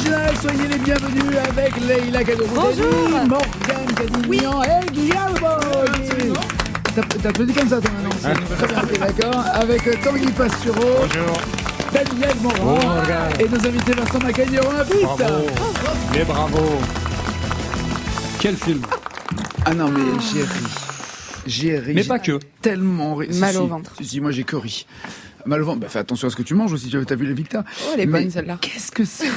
National, soyez les bienvenus avec Leïla Kadouroudani, Morgane Cadignan et Guillermo. T'applaudis comme ça, toi, maintenant. Très bien, t'es d'accord. Avec Tanguy Pastureau. Bonjour. Daniel Morand. Et nos invités Vincent Macagneron. Bravo. Mais bravo. Quel film. Ah non, mais j'ai ri. Mais pas que. Tellement ri. Mal au ventre. Si, moi j'ai que ri. Mal au ventre. Bah, fais attention à ce que tu manges aussi. T'as vu les Victa? Oh, elle est bonne celle-là. Qu'est-ce que c'est?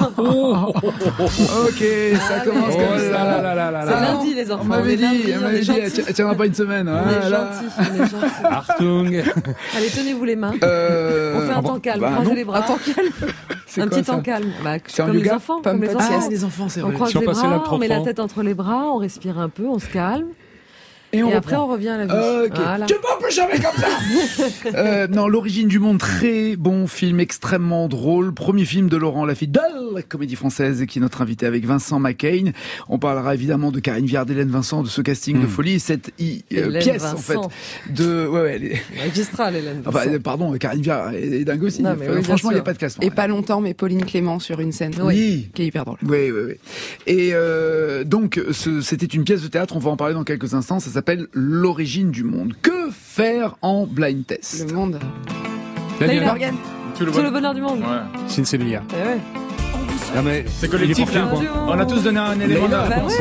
Ok, ça commence comme ça. C'est lundi, les enfants. On m'avait dit, elle tiendra pas une semaine. On est gentils. Artung. Allez, tenez-vous les mains. On fait un temps calme. Croisez les bras. Un temps calme. Un petit temps calme. Comme les enfants. Comme les enfants. Les enfants, c'est On vrai. croise les bras, on met la tête entre les bras, on respire un peu, on se calme. Et après, on revient à la vie. Ok. Voilà. Tu m'en peux jamais comme ça. Non, L'origine du monde, très bon film, extrêmement drôle. Premier film de Laurent Lafitte, de la comédie française, qui est notre invité avec Vincent Macaigne. On parlera évidemment de Karine Viard, d'Hélène Vincent, de ce casting de folie. Cette pièce, Vincent. en fait, de... Ouais, magistrale, Hélène Vincent. Enfin, pardon, Karine Viard est dingue aussi. Non, oui, franchement, il n'y a pas de classement. Et pas longtemps, mais Pauline Clément sur une scène. Oui. Qui est hyper drôle. Oui. Et donc, c'était une pièce de théâtre, on va en parler dans quelques instants, ça s'appelle L'origine du monde. Que faire en blind test? Le monde. Morgane. Tout le bonheur du monde. Ouais. C'est une séminaire. Eh ouais. Non mais c'est collectif là. On a tous donné un élément de réponse.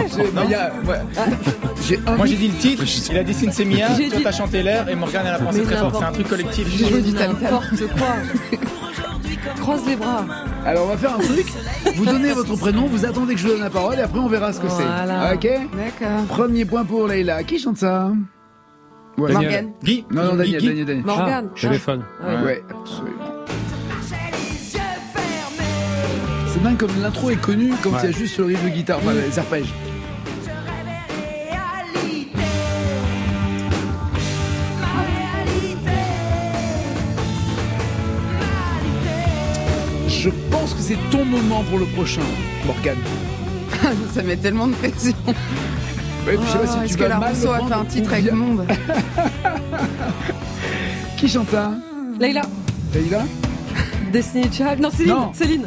Moi j'ai dit le titre, il a dit Sinsemia, toi t'as chanté l'air et Morgane elle a pensé très fort. C'est un truc collectif. J'ai dit n'importe quoi. Croise les bras. Alors on va faire un truc. Vous donnez votre prénom, vous attendez que je donne la parole et après on verra ce que c'est. Ok. D'accord. Premier point pour Leïla. Qui chante ça? Ouais. Morgane. Guy. Non, Daniel. Morgane. Téléphone. Ouais, absolument. C'est dingue comme l'intro est connue quand il y a juste le riff de guitare, enfin les arpèges. Je pense que c'est ton moment pour le prochain, Morgane. Ça met tellement de pression. Ouais, je sais pas si est-ce que la Rousseau a fait un titre avec le monde? Qui chante ça? Leïla. Destiny Child. Non, Céline.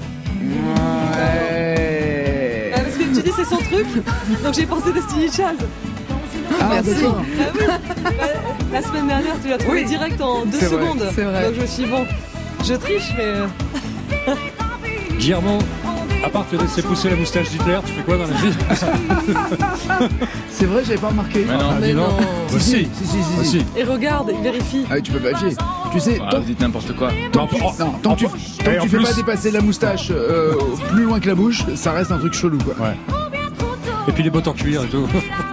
Ouais. Parce que tu dis c'est son truc, donc j'ai pensé Destiny Child. Merci. La semaine dernière, tu l'as trouvé direct en 2 secondes. C'est vrai. Donc je me suis dit, bon, je triche, mais... Guillermo, à part te laisser pousser la moustache d'Hitler, tu fais quoi dans la vie? C'est vrai, j'avais pas remarqué. Mais non. Si. Et regarde, il vérifie. Ah oui, tu peux vérifier. Tu sais, Vous dites n'importe quoi. tant que tu fais pas dépasser la moustache plus loin que la bouche, ça reste un truc chelou, quoi. Ouais. Et puis les bottes en cuir et tout.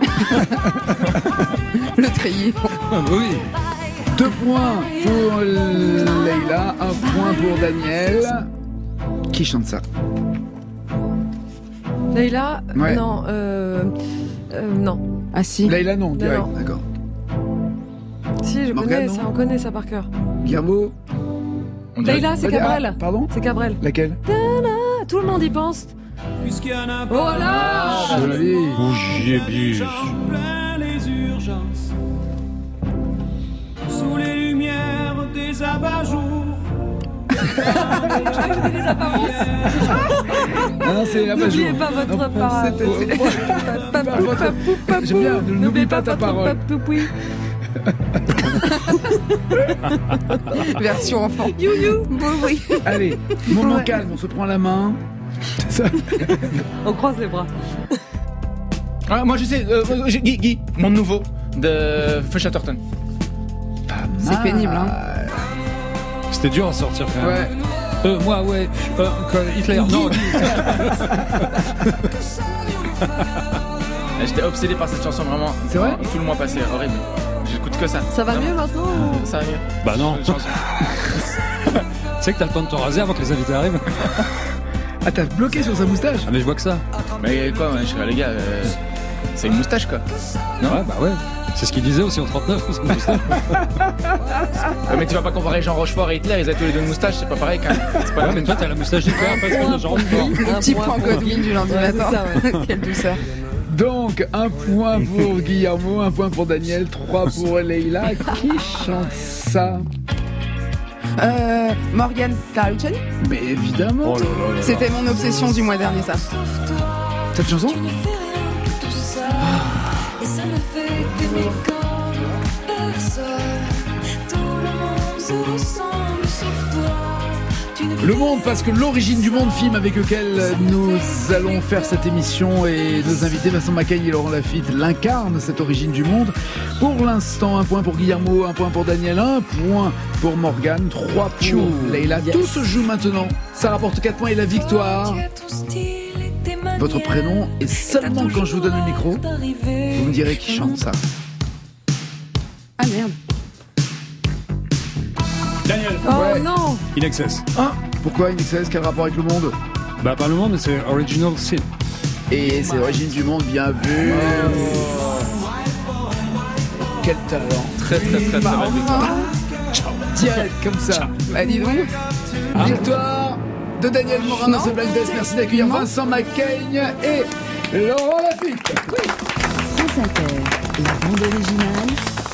Le treillis. Oui. 2 points pour Leïla, 1 point pour Daniel. Qui chante ça? Leïla. Ouais. Non. Non. Ah si. Leïla, non, direct, non. d'accord. Si, je Morgane, connais non ça, on connaît ça par cœur. Guillermo? Leïla, c'est Cabrel. Pardon? C'est Cabrel. Laquelle? Tout le monde y pense. Voilà. Joli. Bougier biche. plein les urgences, sous les lumières des abat-jours. Les apparences. Non, c'est la N'oubliez pas votre parole. J'aime bien, n'oublie pas ta parole. Version enfant. You. Oui. Allez, moment calme, on se prend la main. On croise les bras. Ah, moi je sais, Guy, Monde Nouveau de Feu Chatterton. C'est pénible, hein. C'était dur à sortir quand même. Ouais. Moi, ouais. Hitler, non. J'étais obsédé par cette chanson vraiment. C'est vrai? Tout le mois passé, horrible. J'écoute que ça. Ça va mieux maintenant? Ça va mieux. Bah non. Cette chanson. Tu sais que t'as le temps de te raser avant que les invités arrivent. Ah, t'as bloqué sur sa moustache? Ah mais je vois que ça. Mais quoi, je suis les gars, c'est une moustache quoi. Non? Ouais, bah ouais. C'est ce qu'il disait aussi en 39. C'est une moustache. Mais tu vas pas comparer Jean Rochefort et Hitler, ils ont tous les deux une moustache, c'est pas pareil quand même. C'est pas Ouais, la mais même. toi t'as la moustache d'Hitler parce que Jean Rochefort. Le petit point Godwin du lundi matin. C'est ça, Quelle douceur. Donc, 1 point pour Guillermo, 1 point pour Daniel, 3 pour Leïla. Qui chante ça? Morgane, Clara Luciani. Mais évidemment. C'était mon obsession du mois dernier, ça. Cette chanson? Et ça me fait t'aimer comme personne. Tout le monde se ressemble sauf toi. Le Monde, parce que l'origine du monde, film avec lequel nous allons faire cette émission, et nos invités Vincent Macaigne et Laurent Lafitte l'incarnent, cette origine du monde. Pour l'instant, 1 point pour Guillermo, 1 point pour Daniel, 1 point pour Morgane, 3 pour Leïla. Tout se joue maintenant. Ça rapporte 4 points et la victoire. Votre prénom, et seulement quand je vous donne le micro, vous me direz qui chante ça. Ah merde. Daniel. Oh non. In Excess. Ah, pourquoi In Excess? Quel rapport avec le monde? Bah pas le monde, mais c'est Original Sin. Et c'est l'origine du monde, bien vu. Quel talent. Très belle victoire. Direct comme ça. Bah dis donc. Victoire de Daniel Morin dans ce blind test. Merci d'accueillir Vincent Macaigne et Laurent Lafitte. France Inter, la bande originale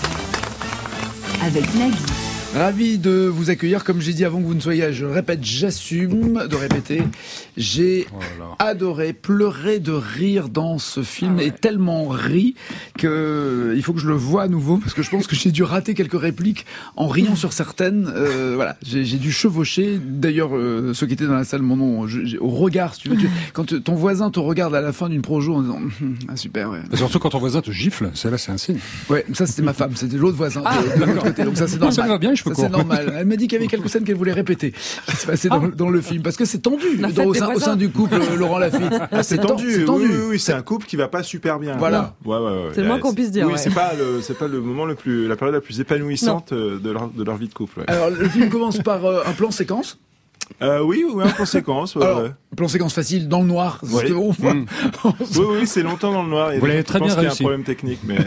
avec Nagui. Ravi de vous accueillir. Comme j'ai dit avant que vous ne soyez, je répète, j'assume de répéter. J'ai adoré, pleuré de rire dans ce film, et tellement ri que il faut que je le voie à nouveau, parce que je pense que j'ai dû rater quelques répliques en riant sur certaines. Voilà, j'ai dû chevaucher. D'ailleurs, ceux qui étaient dans la salle, mon nom, au regard, si tu veux, quand ton voisin te regarde à la fin d'une projo en disant ah super. Ouais. Surtout quand ton voisin te gifle, c'est un signe. Ouais, ça c'était ma femme, c'était l'autre voisin de l'autre côté. Donc ça c'est normal. Ça va bien, ça, c'est normal. Elle m'a dit qu'il y avait quelques scènes qu'elle voulait répéter. Qui se passait dans le film, parce que c'est tendu au sein du couple Laurent Lafitte. C'est tendu. Oui, c'est un couple qui va pas super bien. Voilà. Ouais. C'est le moins qu'on puisse dire. Oui, c'est pas le moment la période la plus épanouissante de leur vie de couple. Ouais. Alors le film commence par un plan séquence. Oui, en conséquence. Alors, plan séquence facile, dans le noir. Ouais. Oui, c'est longtemps dans le noir. Vous l'avez très bien réussi. Je pense qu'il y a un problème technique, mais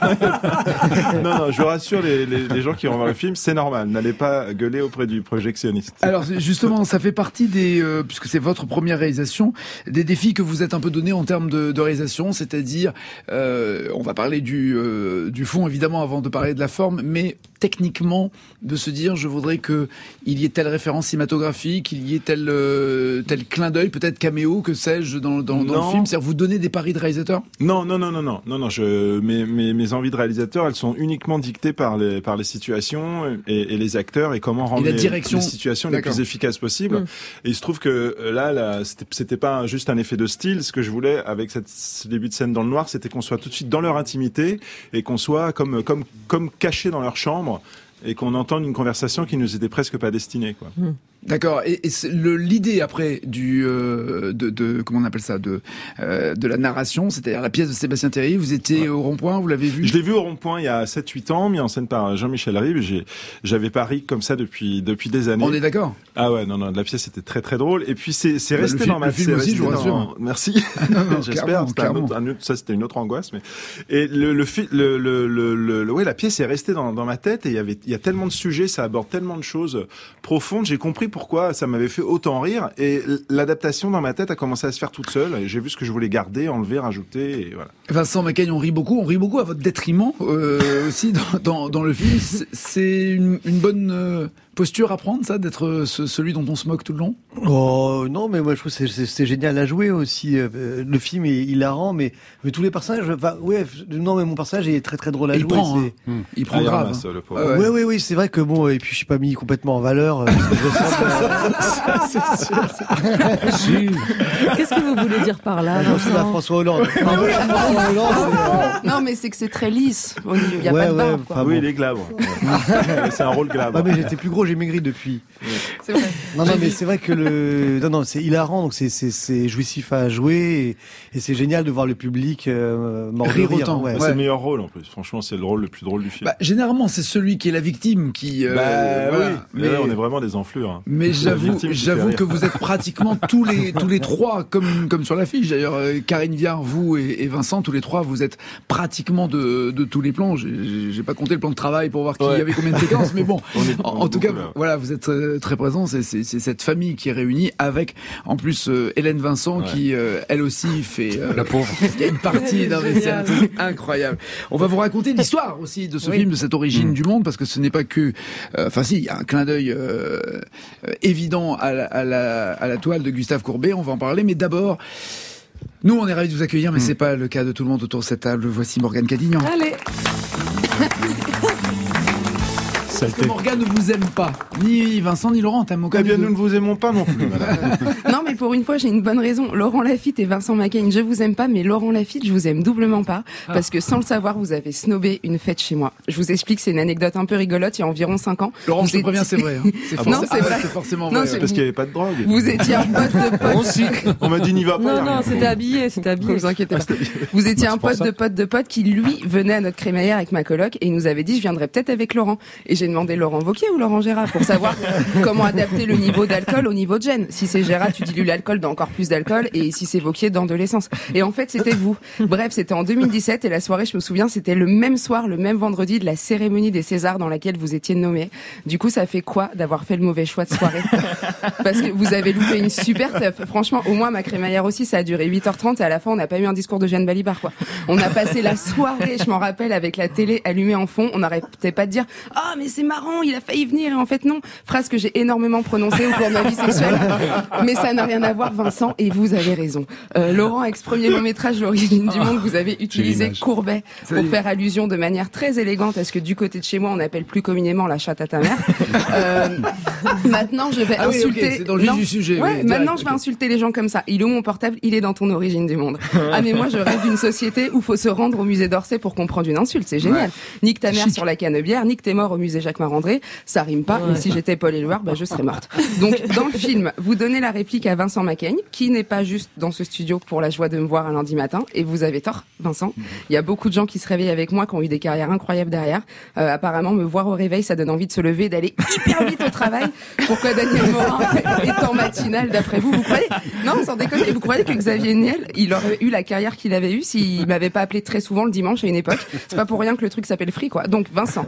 non, je rassure les gens qui vont voir le film, c'est normal. N'allez pas gueuler auprès du projectionniste. Alors justement, ça fait partie des, puisque c'est votre première réalisation, des défis que vous êtes un peu donné en termes de réalisation, c'est-à-dire, on va parler du fond évidemment avant de parler de la forme, mais techniquement de se dire, je voudrais que il y ait telle référence cinématographique, qu'il y ait tel clin d'œil, peut-être caméo, que sais-je, dans le film. C'est-à-dire vous donner des paris de réalisateur? Non. Mes envies de réalisateur, elles sont uniquement dictées par les situations et les acteurs, et comment rendre les situations les plus efficaces possibles. Et il se trouve que là, c'était pas juste un effet de style. Ce que je voulais avec ce début de scène dans le noir, c'était qu'on soit tout de suite dans leur intimité et qu'on soit comme cachés dans leur chambre, et qu'on entende une conversation qui nous était presque pas destinée, quoi. D'accord. Et l'idée après comment on appelle ça, de la narration, c'est-à-dire la pièce de Sébastien Thierry, vous étiez au Rond-Point, vous l'avez vu? Je l'ai vu au Rond-Point il y a 7-8 ans, mis en scène par Jean-Michel Ribes. J'avais pas ri comme ça depuis des années. On est d'accord? Ah ouais, non, la pièce était très très drôle. Et puis c'est resté dans ma tête. Le film aussi, je vous rassure. Merci. J'espère. Ça c'était une autre angoisse, mais et la pièce est restée dans ma tête, et il y a tellement de sujets, ça aborde tellement de choses profondes. J'ai compris pourquoi ça m'avait fait autant rire, et l'adaptation dans ma tête a commencé à se faire toute seule, et j'ai vu ce que je voulais garder, enlever, rajouter, et voilà. Vincent Macaigne, on rit beaucoup à votre détriment aussi dans le film. C'est une bonne posture à prendre, ça, d'être celui dont on se moque tout le long? Oh non, mais moi je trouve que c'est génial à jouer aussi. Le film est hilarant, mais tous les personnages, mais mon personnage est très très drôle à jouer. Il prend grave. Oui, c'est vrai que bon, et puis je suis pas mis complètement en valeur. Parce que je Qu'est-ce que vous voulez dire par là? Je suis à François Hollande. Non, mais c'est que c'est très lisse. Il n'y a pas de barbe. Oui, il est glabre. C'est un rôle glabre. Ah, mais j'étais plus gros, j'ai maigri depuis. C'est vrai. Non, mais c'est vrai que c'est hilarant, donc c'est jouissif à jouer, et c'est génial de voir le public rire autant. C'est le meilleur rôle en plus. Franchement, c'est le rôle le plus drôle du film. Généralement, c'est celui qui est la victime qui. Oui. Mais là, on est vraiment des enflures. Mais j'avoue que vous êtes pratiquement tous les trois, comme sur l'affiche d'ailleurs. Karine Viard, vous et Vincent, tous les trois, vous êtes pratiquement de tous les plans. J'ai pas compté le plan de travail pour voir qui y avait combien de séquences, mais bon. En tout cas, voilà, vous êtes très présents. C'est cette famille qui est réunie avec, en plus, Hélène Vincent qui, elle aussi, fait la pauvre. Il y a une partie d'un mécène incroyable. On va vous raconter l'histoire aussi de ce film, de cette origine du monde, parce que ce n'est pas que, enfin si, il y a un clin d'œil évident à la toile de Gustave Courbet. On va en parler, mais d'abord. Nous, on est ravis de vous accueillir, mais c'est pas le cas de tout le monde autour de cette table. Voici Morgane Cadignan. Allez. Parce que Morgane ne vous aime pas. Ni Vincent, ni Laurent, t'aimes aucun. Eh bien, nous ne vous aimons pas non plus, madame. Non, mais pour une fois, j'ai une bonne raison. Laurent Lafitte et Vincent Macaigne, je vous aime pas, mais Laurent Lafitte, je vous aime doublement pas. Parce que sans le savoir, vous avez snobé une fête chez moi. Je vous explique, c'est une anecdote un peu rigolote, il y a environ 5 ans. Laurent, je te préviens, c'est vrai. Hein. Non, c'est vrai. C'est forcément vrai. C'est parce qu'il n'y avait pas de drogue. Vous étiez un pote de pote. On m'a dit n'y va pas. Non, c'était habillé. Vous inquiétez pas. Vous étiez un pote de pote qui, lui, venait à notre crémaillère avec ma coloc et il nous avait dit, je viendrais peut-être avec Laurent. Et j'ai demandé Laurent Wauquiez ou Laurent Gérard pour savoir comment adapter le niveau d'alcool au niveau de gêne. Si c'est Gérard, tu dilues l'alcool dans encore plus d'alcool, et si c'est Wauquiez, dans de l'essence. Et en fait, c'était vous. Bref, c'était en 2017 et la soirée, je me souviens, c'était le même soir, le même vendredi de la cérémonie des Césars dans laquelle vous étiez nommé. Du coup, ça fait quoi d'avoir fait le mauvais choix de soirée? Parce que vous avez loupé une super teuf. Franchement, au moins ma crémaillère aussi, ça a duré 8h30 et à la fin, on n'a pas eu un discours de Jeanne Balibar, quoi. On a passé la soirée, je m'en rappelle, avec la télé allumée en fond. On n'arrêtait pas de dire « Ah, mais c'est marrant, il a failli venir » et en fait non. Phrase que j'ai énormément prononcée au cours de ma vie sexuelle. Mais ça n'a rien à voir, Vincent, et vous avez raison. Laurent, ex-premier long métrage L'origine du monde, vous avez utilisé Courbet pour faire allusion de manière très élégante à ce que du côté de chez moi, on appelle plus communément la chatte à ta mère. Maintenant, je vais insulter... Okay, c'est dans le vif du sujet. Ouais, oui, maintenant, je vais insulter les gens comme ça. Il est où mon portable? Il est dans ton origine du monde. Ah, mais moi, je rêve d'une société où faut se rendre au musée d'Orsay pour comprendre une insulte. C'est génial. Nique ta mère sur la Canebière, nique tes morts au musée Jacques Marandré. Ça rime pas. Mais si j'étais Paul Éluard, je serais morte. Donc, dans le film, vous donnez la réplique à Vincent Macaigne, qui n'est pas juste dans ce studio pour la joie de me voir un lundi matin. Et vous avez tort, Vincent. Il y a beaucoup de gens qui se réveillent avec moi, qui ont eu des carrières incroyables derrière. Apparemment, me voir au réveil, ça donne envie de se lever et d'aller hyper vite au travail. Pourquoi Daniel Morin est en matinale, d'après vous? Vous croyez? Non, sans déconner. Vous croyez que Xavier Niel, il aurait eu la carrière qu'il avait eue s'il m'avait pas appelé très souvent le dimanche à une époque? C'est pas pour rien que le truc s'appelle Free, quoi. Donc, Vincent,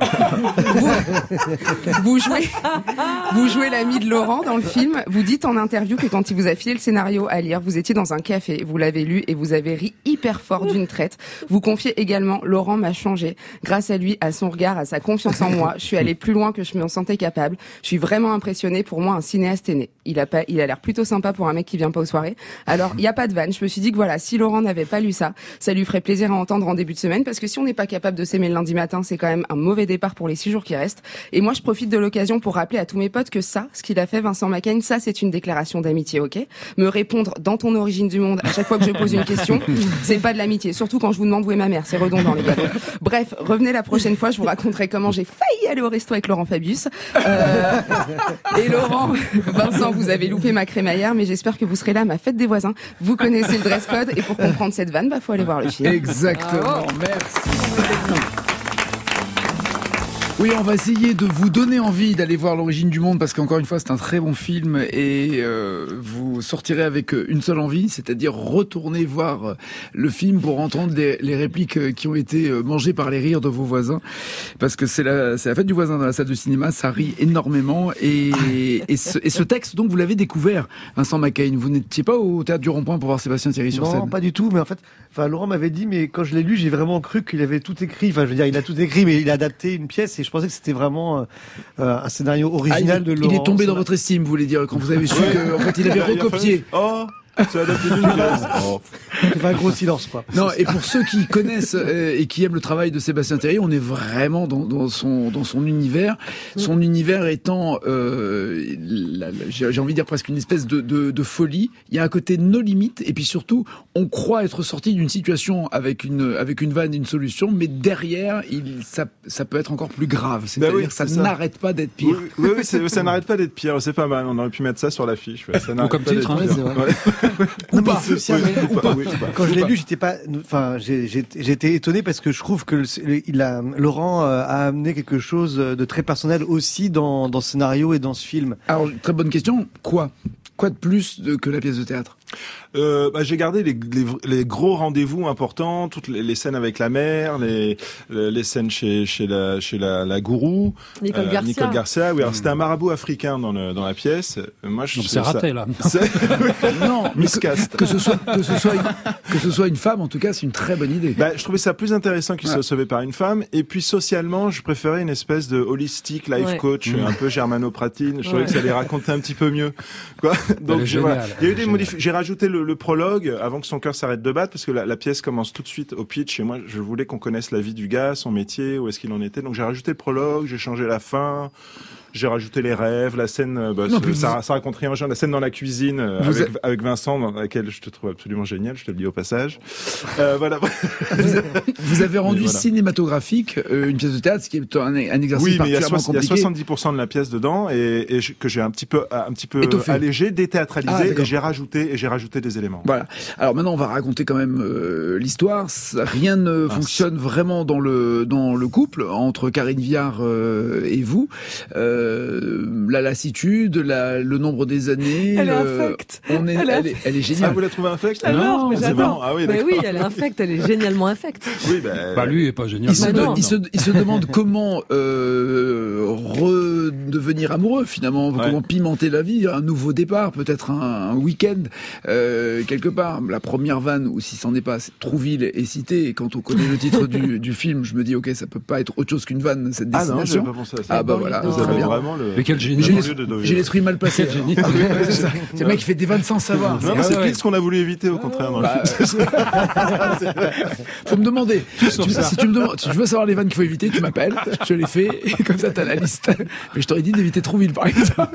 vous jouez l'ami de Laurent dans le film. Vous dites en interview que quand il vous a filé le scénario à lire, vous étiez dans un café, vous l'avez lu et vous avez ri hyper fort d'une traite. Vous confiez également, Laurent m'a changé. Grâce à lui, à son regard, à sa confiance en moi, je suis allée plus loin que je m'en sentais capable. Je suis vraiment impressionnée. Pour moi, un cinéaste est né. Il a l'air plutôt sympa pour un mec qui vient pas aux soirées. Alors, il y a pas de vanne. Je me suis dit que voilà, si Laurent n'avait pas lu ça lui ferait plaisir à entendre en début de semaine, parce que si on n'est pas capable de s'aimer le lundi matin, c'est quand même un mauvais départ pour les 6 jours qui restent. Et moi, je profite de l'occasion pour rappeler à tous mes potes que ça, ce qu'il a fait Vincent Macaigne, ça, c'est une déclaration d'amitié, ok? Me répondre dans ton origine du monde à chaque fois que je pose une question, c'est pas de l'amitié. Surtout quand je vous demande où est ma mère, c'est redondant, les gars. Bref, revenez la prochaine fois, je vous raconterai comment j'ai failli aller au resto avec Laurent Fabius. Et Laurent, Vincent, vous avez loupé ma crémaillère, mais j'espère que vous serez là à ma fête des voisins. Vous connaissez le dress code, et pour comprendre cette vanne, faut aller voir le film. Exactement, merci. Oui, on va essayer de vous donner envie d'aller voir L'origine du monde, parce qu'encore une fois, c'est un très bon film et vous sortirez avec une seule envie, c'est-à-dire retourner voir le film pour entendre les répliques qui ont été mangées par les rires de vos voisins, parce que c'est la fête du voisin dans la salle de cinéma, ça rit énormément et ce texte, donc vous l'avez découvert, Vincent Macaigne, vous n'étiez pas au Théâtre du Rond-Point pour voir Sébastien Thierry sur scène? Non, pas du tout, mais en fait, Laurent m'avait dit, mais quand je l'ai lu, j'ai vraiment cru qu'il avait tout écrit, je veux dire, il a tout écrit, mais il a adapté une pièce et je pensais que c'était vraiment un scénario original de Laurent. Il est tombé dans votre estime, vous voulez dire, quand vous avez su qu'en fait il avait recopié. C'est adapté d'une pièce. Il fait un gros silence, quoi. Non, et pour ceux qui connaissent et qui aiment le travail de Sébastien Thierry, on est vraiment dans son univers. Son univers étant, j'ai envie de dire presque une espèce de folie. Il y a un côté no limite, et puis surtout, on croit être sorti d'une situation avec une vanne, une solution, mais derrière, ça peut être encore plus grave. C'est-à-dire que ça n'arrête pas d'être pire. Oui, ça n'arrête pas d'être pire. C'est pas mal. On aurait pu mettre ça sur l'affiche. Ça n'arrête comme pas titre, d'être pire. Non, quand je l'ai lu, j'étais étonné parce que je trouve que Laurent a amené quelque chose de très personnel aussi dans ce scénario et dans ce film. Alors, très bonne question. Quoi? Quoi de plus que la pièce de théâtre? J'ai gardé les gros rendez-vous importants, toutes les scènes avec la mère, les scènes chez la gourou, Nicole Garcia. Oui, alors c'était un marabout africain dans la pièce. Moi, je c'est raté là. Non, mais que ce soit une femme, en tout cas, c'est une très bonne idée. Je trouvais ça plus intéressant qu'il soit sauvé par une femme. Et puis socialement, je préférais une espèce de holistic life coach, un peu germanopratine. Je trouvais que ça les racontait un petit peu mieux, quoi. Donc il y a eu des modifications. J'ai rajouté le prologue avant que son cœur s'arrête de battre, parce que la pièce commence tout de suite au pitch, et moi je voulais qu'on connaisse la vie du gars, son métier, où est-ce qu'il en était. Donc j'ai rajouté le prologue, j'ai changé la fin, j'ai rajouté les rêves, la scène, ça raconte rien, la scène dans la cuisine avec Vincent, dans laquelle je te trouve absolument génial, je te le dis au passage. Voilà. Vous avez rendu cinématographique une pièce de théâtre, ce qui est un exercice particulièrement compliqué. Il y a 70% de la pièce dedans, et que j'ai un petit peu allégé, déthéâtralisé, et j'ai rajouté des éléments. Voilà. Alors maintenant, on va raconter quand même l'histoire. Rien ne fonctionne vraiment dans le couple entre Karine Viard et vous. La lassitude, le nombre des années. Elle est infecte. Elle est géniale. Vous la trouvez infecte? Non, mais j'adore. Ah oui, oui, elle est infecte, elle est génialement infecte. Oui, lui est pas génial. Il se demande comment redevenir amoureux finalement, comment pimenter la vie, un nouveau départ, peut-être un week-end quelque part. La première vanne, ou si c'en est pas, Trouville est cité. Et quand on connaît le titre du film, je me dis ok, ça peut pas être autre chose qu'une vanne cette destination. Non, j'avais pas pensé à ça. Voilà. Très bien. Mais quel génie. J'ai l'esprit mal placé. Génie. C'est le mec qui fait des vannes sans savoir. Non, c'est pile ce qu'on a voulu éviter au contraire dans le film. Faut me demander. Si tu veux savoir les vannes qu'il faut éviter, tu m'appelles. Je les fais et comme ça t'as la liste. Mais je t'aurais dit d'éviter Trouville par exemple.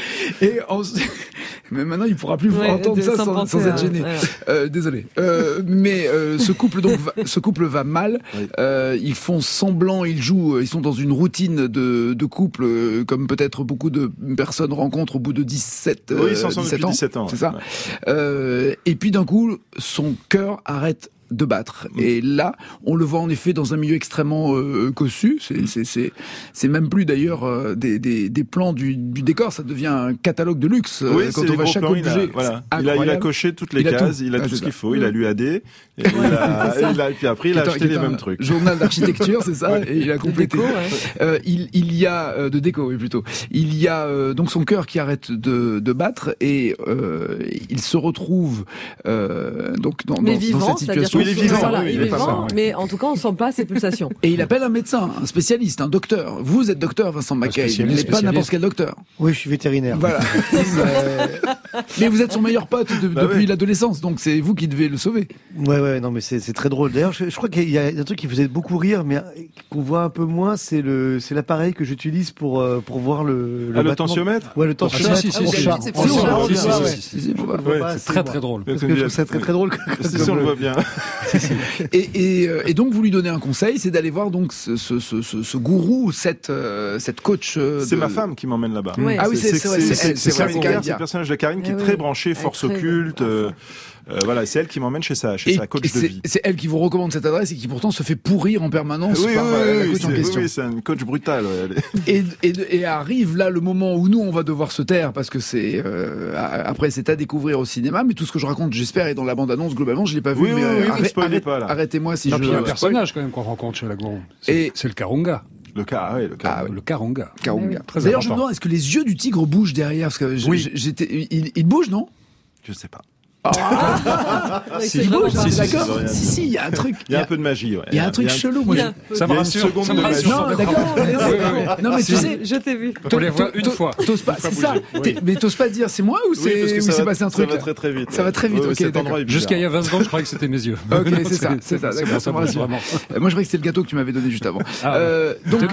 Mais maintenant il pourra plus entendre ça sans être gêné. Désolé. Mais ce couple va mal. Ils font semblant, ils jouent, ils sont dans une routine de couple comme peut-être beaucoup de personnes rencontrent au bout de 17 ans. C'est ça. Et puis d'un coup, son cœur arrête de battre. Et là, on le voit en effet dans un milieu extrêmement cossu. C'est même plus d'ailleurs des plans du décor, ça devient un catalogue de luxe quand on va chaque objet. Il a coché toutes les cases, il a tout ce qu'il faut, il a l'UAD, et puis après il a acheté les mêmes trucs. Journal d'architecture, c'est ça, et il a complété. Il y a de déco, oui plutôt. Il y a donc son cœur qui arrête de battre, et il se retrouve donc dans cette situation. Il est vivant, mais en tout cas, on sent pas ses pulsations. Et il appelle un médecin, un spécialiste, un docteur. Vous êtes docteur, Vincent Mackay. Vous n'êtes pas n'importe quel docteur. Oui, je suis vétérinaire. Voilà. Mais vous êtes son meilleur pote depuis l'adolescence, donc c'est vous qui devez le sauver. Ouais, non, mais c'est très drôle. D'ailleurs, je crois qu'il y a un truc qui faisait beaucoup rire, mais qu'on voit un peu moins, c'est l'appareil que j'utilise pour voir le tensiomètre. Ouais, le tensiomètre. C'est très très drôle. C'est très très drôle. Si on le voit bien. Et donc vous lui donnez un conseil, c'est d'aller voir donc ce gourou, cette coach. C'est ma femme qui m'emmène là-bas. Ah oui, c'est le personnage de Karine qui est très branché force occulte. Voilà, c'est elle qui m'emmène chez sa coach de vie. C'est elle qui vous recommande cette adresse et qui pourtant se fait pourrir en permanence par la coach en question. Oui, c'est une coach brutale. Et arrive là le moment où nous on va devoir se taire parce que c'est après c'est à découvrir au cinéma. Mais tout ce que je raconte, j'espère, est dans la bande-annonce. Globalement, je l'ai pas vu. Arrêtez-moi si je. Il y a un personnage quand même qu'on rencontre chez la gourou. C'est le Karunga. Le Karunga. D'ailleurs, je me demande, est-ce que les yeux du tigre bougent derrière? Parce que il bouge, non? Je sais pas. Il bouge, d'accord. Si, il y a un truc. Il y a un peu de magie, Il y a un truc chelou, moi. Ça me rassure. Non, d'accord. Non, mais tu sais, je t'ai vu. On les voit une fois. T'oses pas, c'est ça. Mais t'oses pas dire c'est moi ou c'est passé un truc? Ça va très très vite. Ça va très vite, ok. Jusqu'à il y a 20 secondes, je croyais que c'était mes yeux. Ok, c'est ça, d'accord, ça me rassure. Moi, je croyais que c'était le gâteau que tu m'avais donné juste avant. Donc,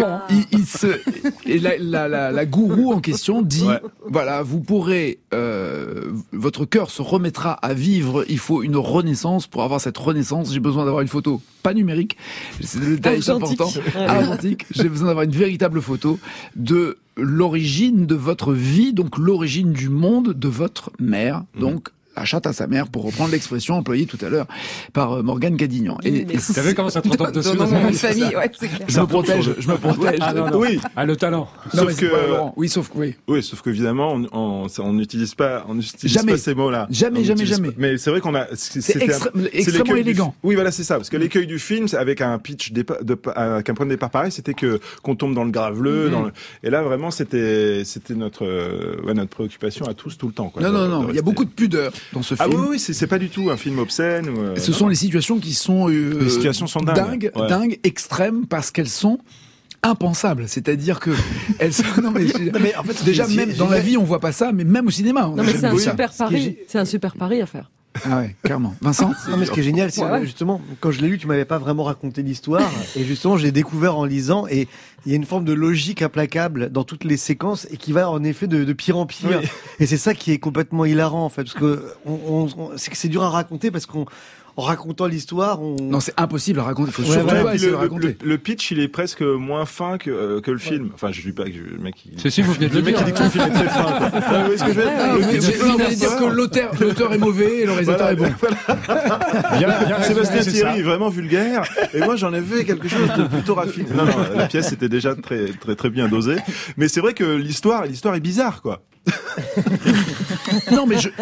la gourou en question dit, voilà, vous pourrez, votre cœur se remettra à vivre, il faut une renaissance. Pour avoir cette renaissance, j'ai besoin d'avoir une photo, pas numérique, c'est le détail important, argentique, j'ai besoin d'avoir une véritable photo de l'origine de votre vie, donc l'origine du monde de votre mère, donc la chatte à sa mère, pour reprendre l'expression employée tout à l'heure par Morgane Cadignan. Et t'as vu comment ça te retombe dessus? Dans mon famille, ouais, c'est clair. Je me protège. Ah non. Oui. Ah, le talent. Sauf que évidemment, on n'utilise pas ces mots-là. Jamais. Mais c'est vrai qu'on a, c'est extrêmement élégant. Oui, voilà, c'est ça. Parce que l'écueil du film, avec un pitch avec un point de départ pareil, c'était qu'on tombe dans le graveleux, et là, vraiment, c'était notre préoccupation à tous, tout le temps, quoi. Non. Il y a beaucoup de pudeur dans ce film. Ah oui, c'est pas du tout un film obscène. Ce sont les situations qui sont, les situations sont dingues, extrêmes, parce qu'elles sont impensables. C'est-à-dire que elles sont, mais en fait, déjà, même dans la vie, on voit pas ça, mais même au cinéma. Non, mais c'est un super pari. C'est un super pari à faire. Ah ouais, clairement. Vincent? Non, mais ce qui est génial, c'est justement, quand je l'ai lu, tu m'avais pas vraiment raconté l'histoire, et justement, je l'ai découvert en lisant, et il y a une forme de logique implacable dans toutes les séquences, et qui va en effet de pire en pire. Oui. Et c'est ça qui est complètement hilarant, en fait, parce que c'est dur à raconter, parce en racontant l'histoire, Non, c'est impossible à raconter. Il faut surtout pas essayer de raconter. Le pitch, il est presque moins fin que le film. Enfin, je dis pas que le mec. C'est vous venez de le mec qui dit que le film est très fin. Vous voyez ce que je veux dire? Dire que l'auteur est mauvais et le réalisateur est bon. Sébastien Thierry est vraiment vulgaire. Et moi, j'en ai fait quelque chose de plutôt raffiné. Non, la pièce était déjà très, très, très bien dosée. Mais c'est vrai que l'histoire est bizarre, quoi. Non mais je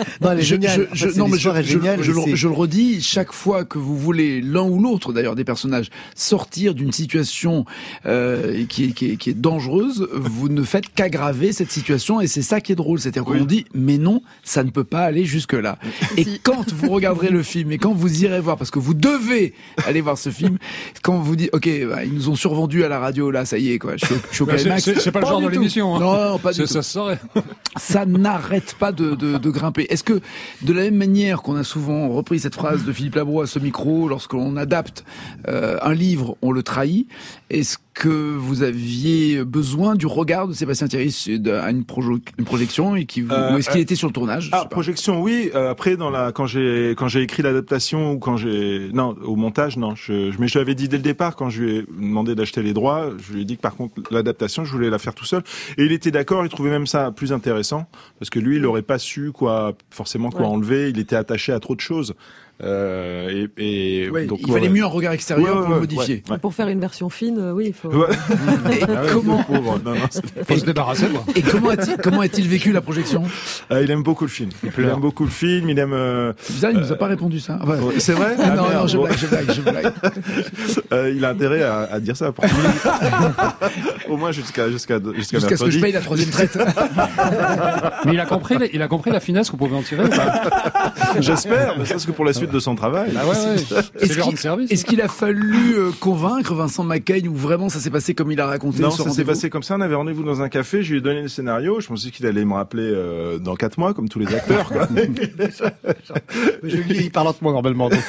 le redis, chaque fois que vous voulez, l'un ou l'autre d'ailleurs des personnages, sortir d'une situation qui est dangereuse, vous ne faites qu'aggraver cette situation, et c'est ça qui est drôle, c'est-à-dire qu'on dit mais non, ça ne peut pas aller jusque là. Et quand vous regarderez le film et quand vous irez voir, parce que vous devez aller voir ce film, quand vous dites ok, ils nous ont survendu à la radio, là ça y est quoi, je suis au climax. C'est pas le genre de l'émission, hein. Non, pas du tout. Ça se saurait. Ça n'arrête pas de grimper. Est-ce que, de la même manière qu'on a souvent repris cette phrase de Philippe Labro à ce micro, lorsqu'on adapte un livre, on le trahit, est-ce que vous aviez besoin du regard de Sébastien Thierry à une projection, ou est-ce qu'il était sur le tournage? Projection, oui. Après, quand j'ai écrit l'adaptation, ou au montage, non. Mais je l'avais dit dès le départ, quand je lui ai demandé d'acheter les droits, je lui ai dit que par contre, l'adaptation, je voulais la faire tout seul. Et il était d'accord, il trouvait même ça plus intéressant, parce que lui, il aurait pas su quoi enlever, il était attaché à trop de choses. Donc, il fallait mieux un regard extérieur pour le modifier. Ouais. Pour faire une version fine, oui, il faut. Et comment faut se débarrasser, quoi. Et comment a-t-il vécu la projection? Il aime beaucoup le film. Il aime beaucoup le film. Il aime. C'est bizarre, il nous a pas répondu ça. Enfin, c'est vrai? Non, je blague. Il a intérêt à dire ça pour au moins jusqu'à ce que je paye la troisième traite. Mais il a compris la finesse qu'on pouvait en tirer. J'espère, mais ça c'est que pour la suite de son travail. Ah ouais. C'est rendre service. Est-ce qu'il a fallu convaincre Vincent Macaigne, ou vraiment ça s'est passé comme il a raconté? Non, ça s'est passé comme ça. On avait rendez-vous dans un café. Je lui ai donné le scénario. Je pensais qu'il allait me rappeler dans 4 mois, comme tous les acteurs, quoi. Je lui dis, il parle lentement normalement. Donc,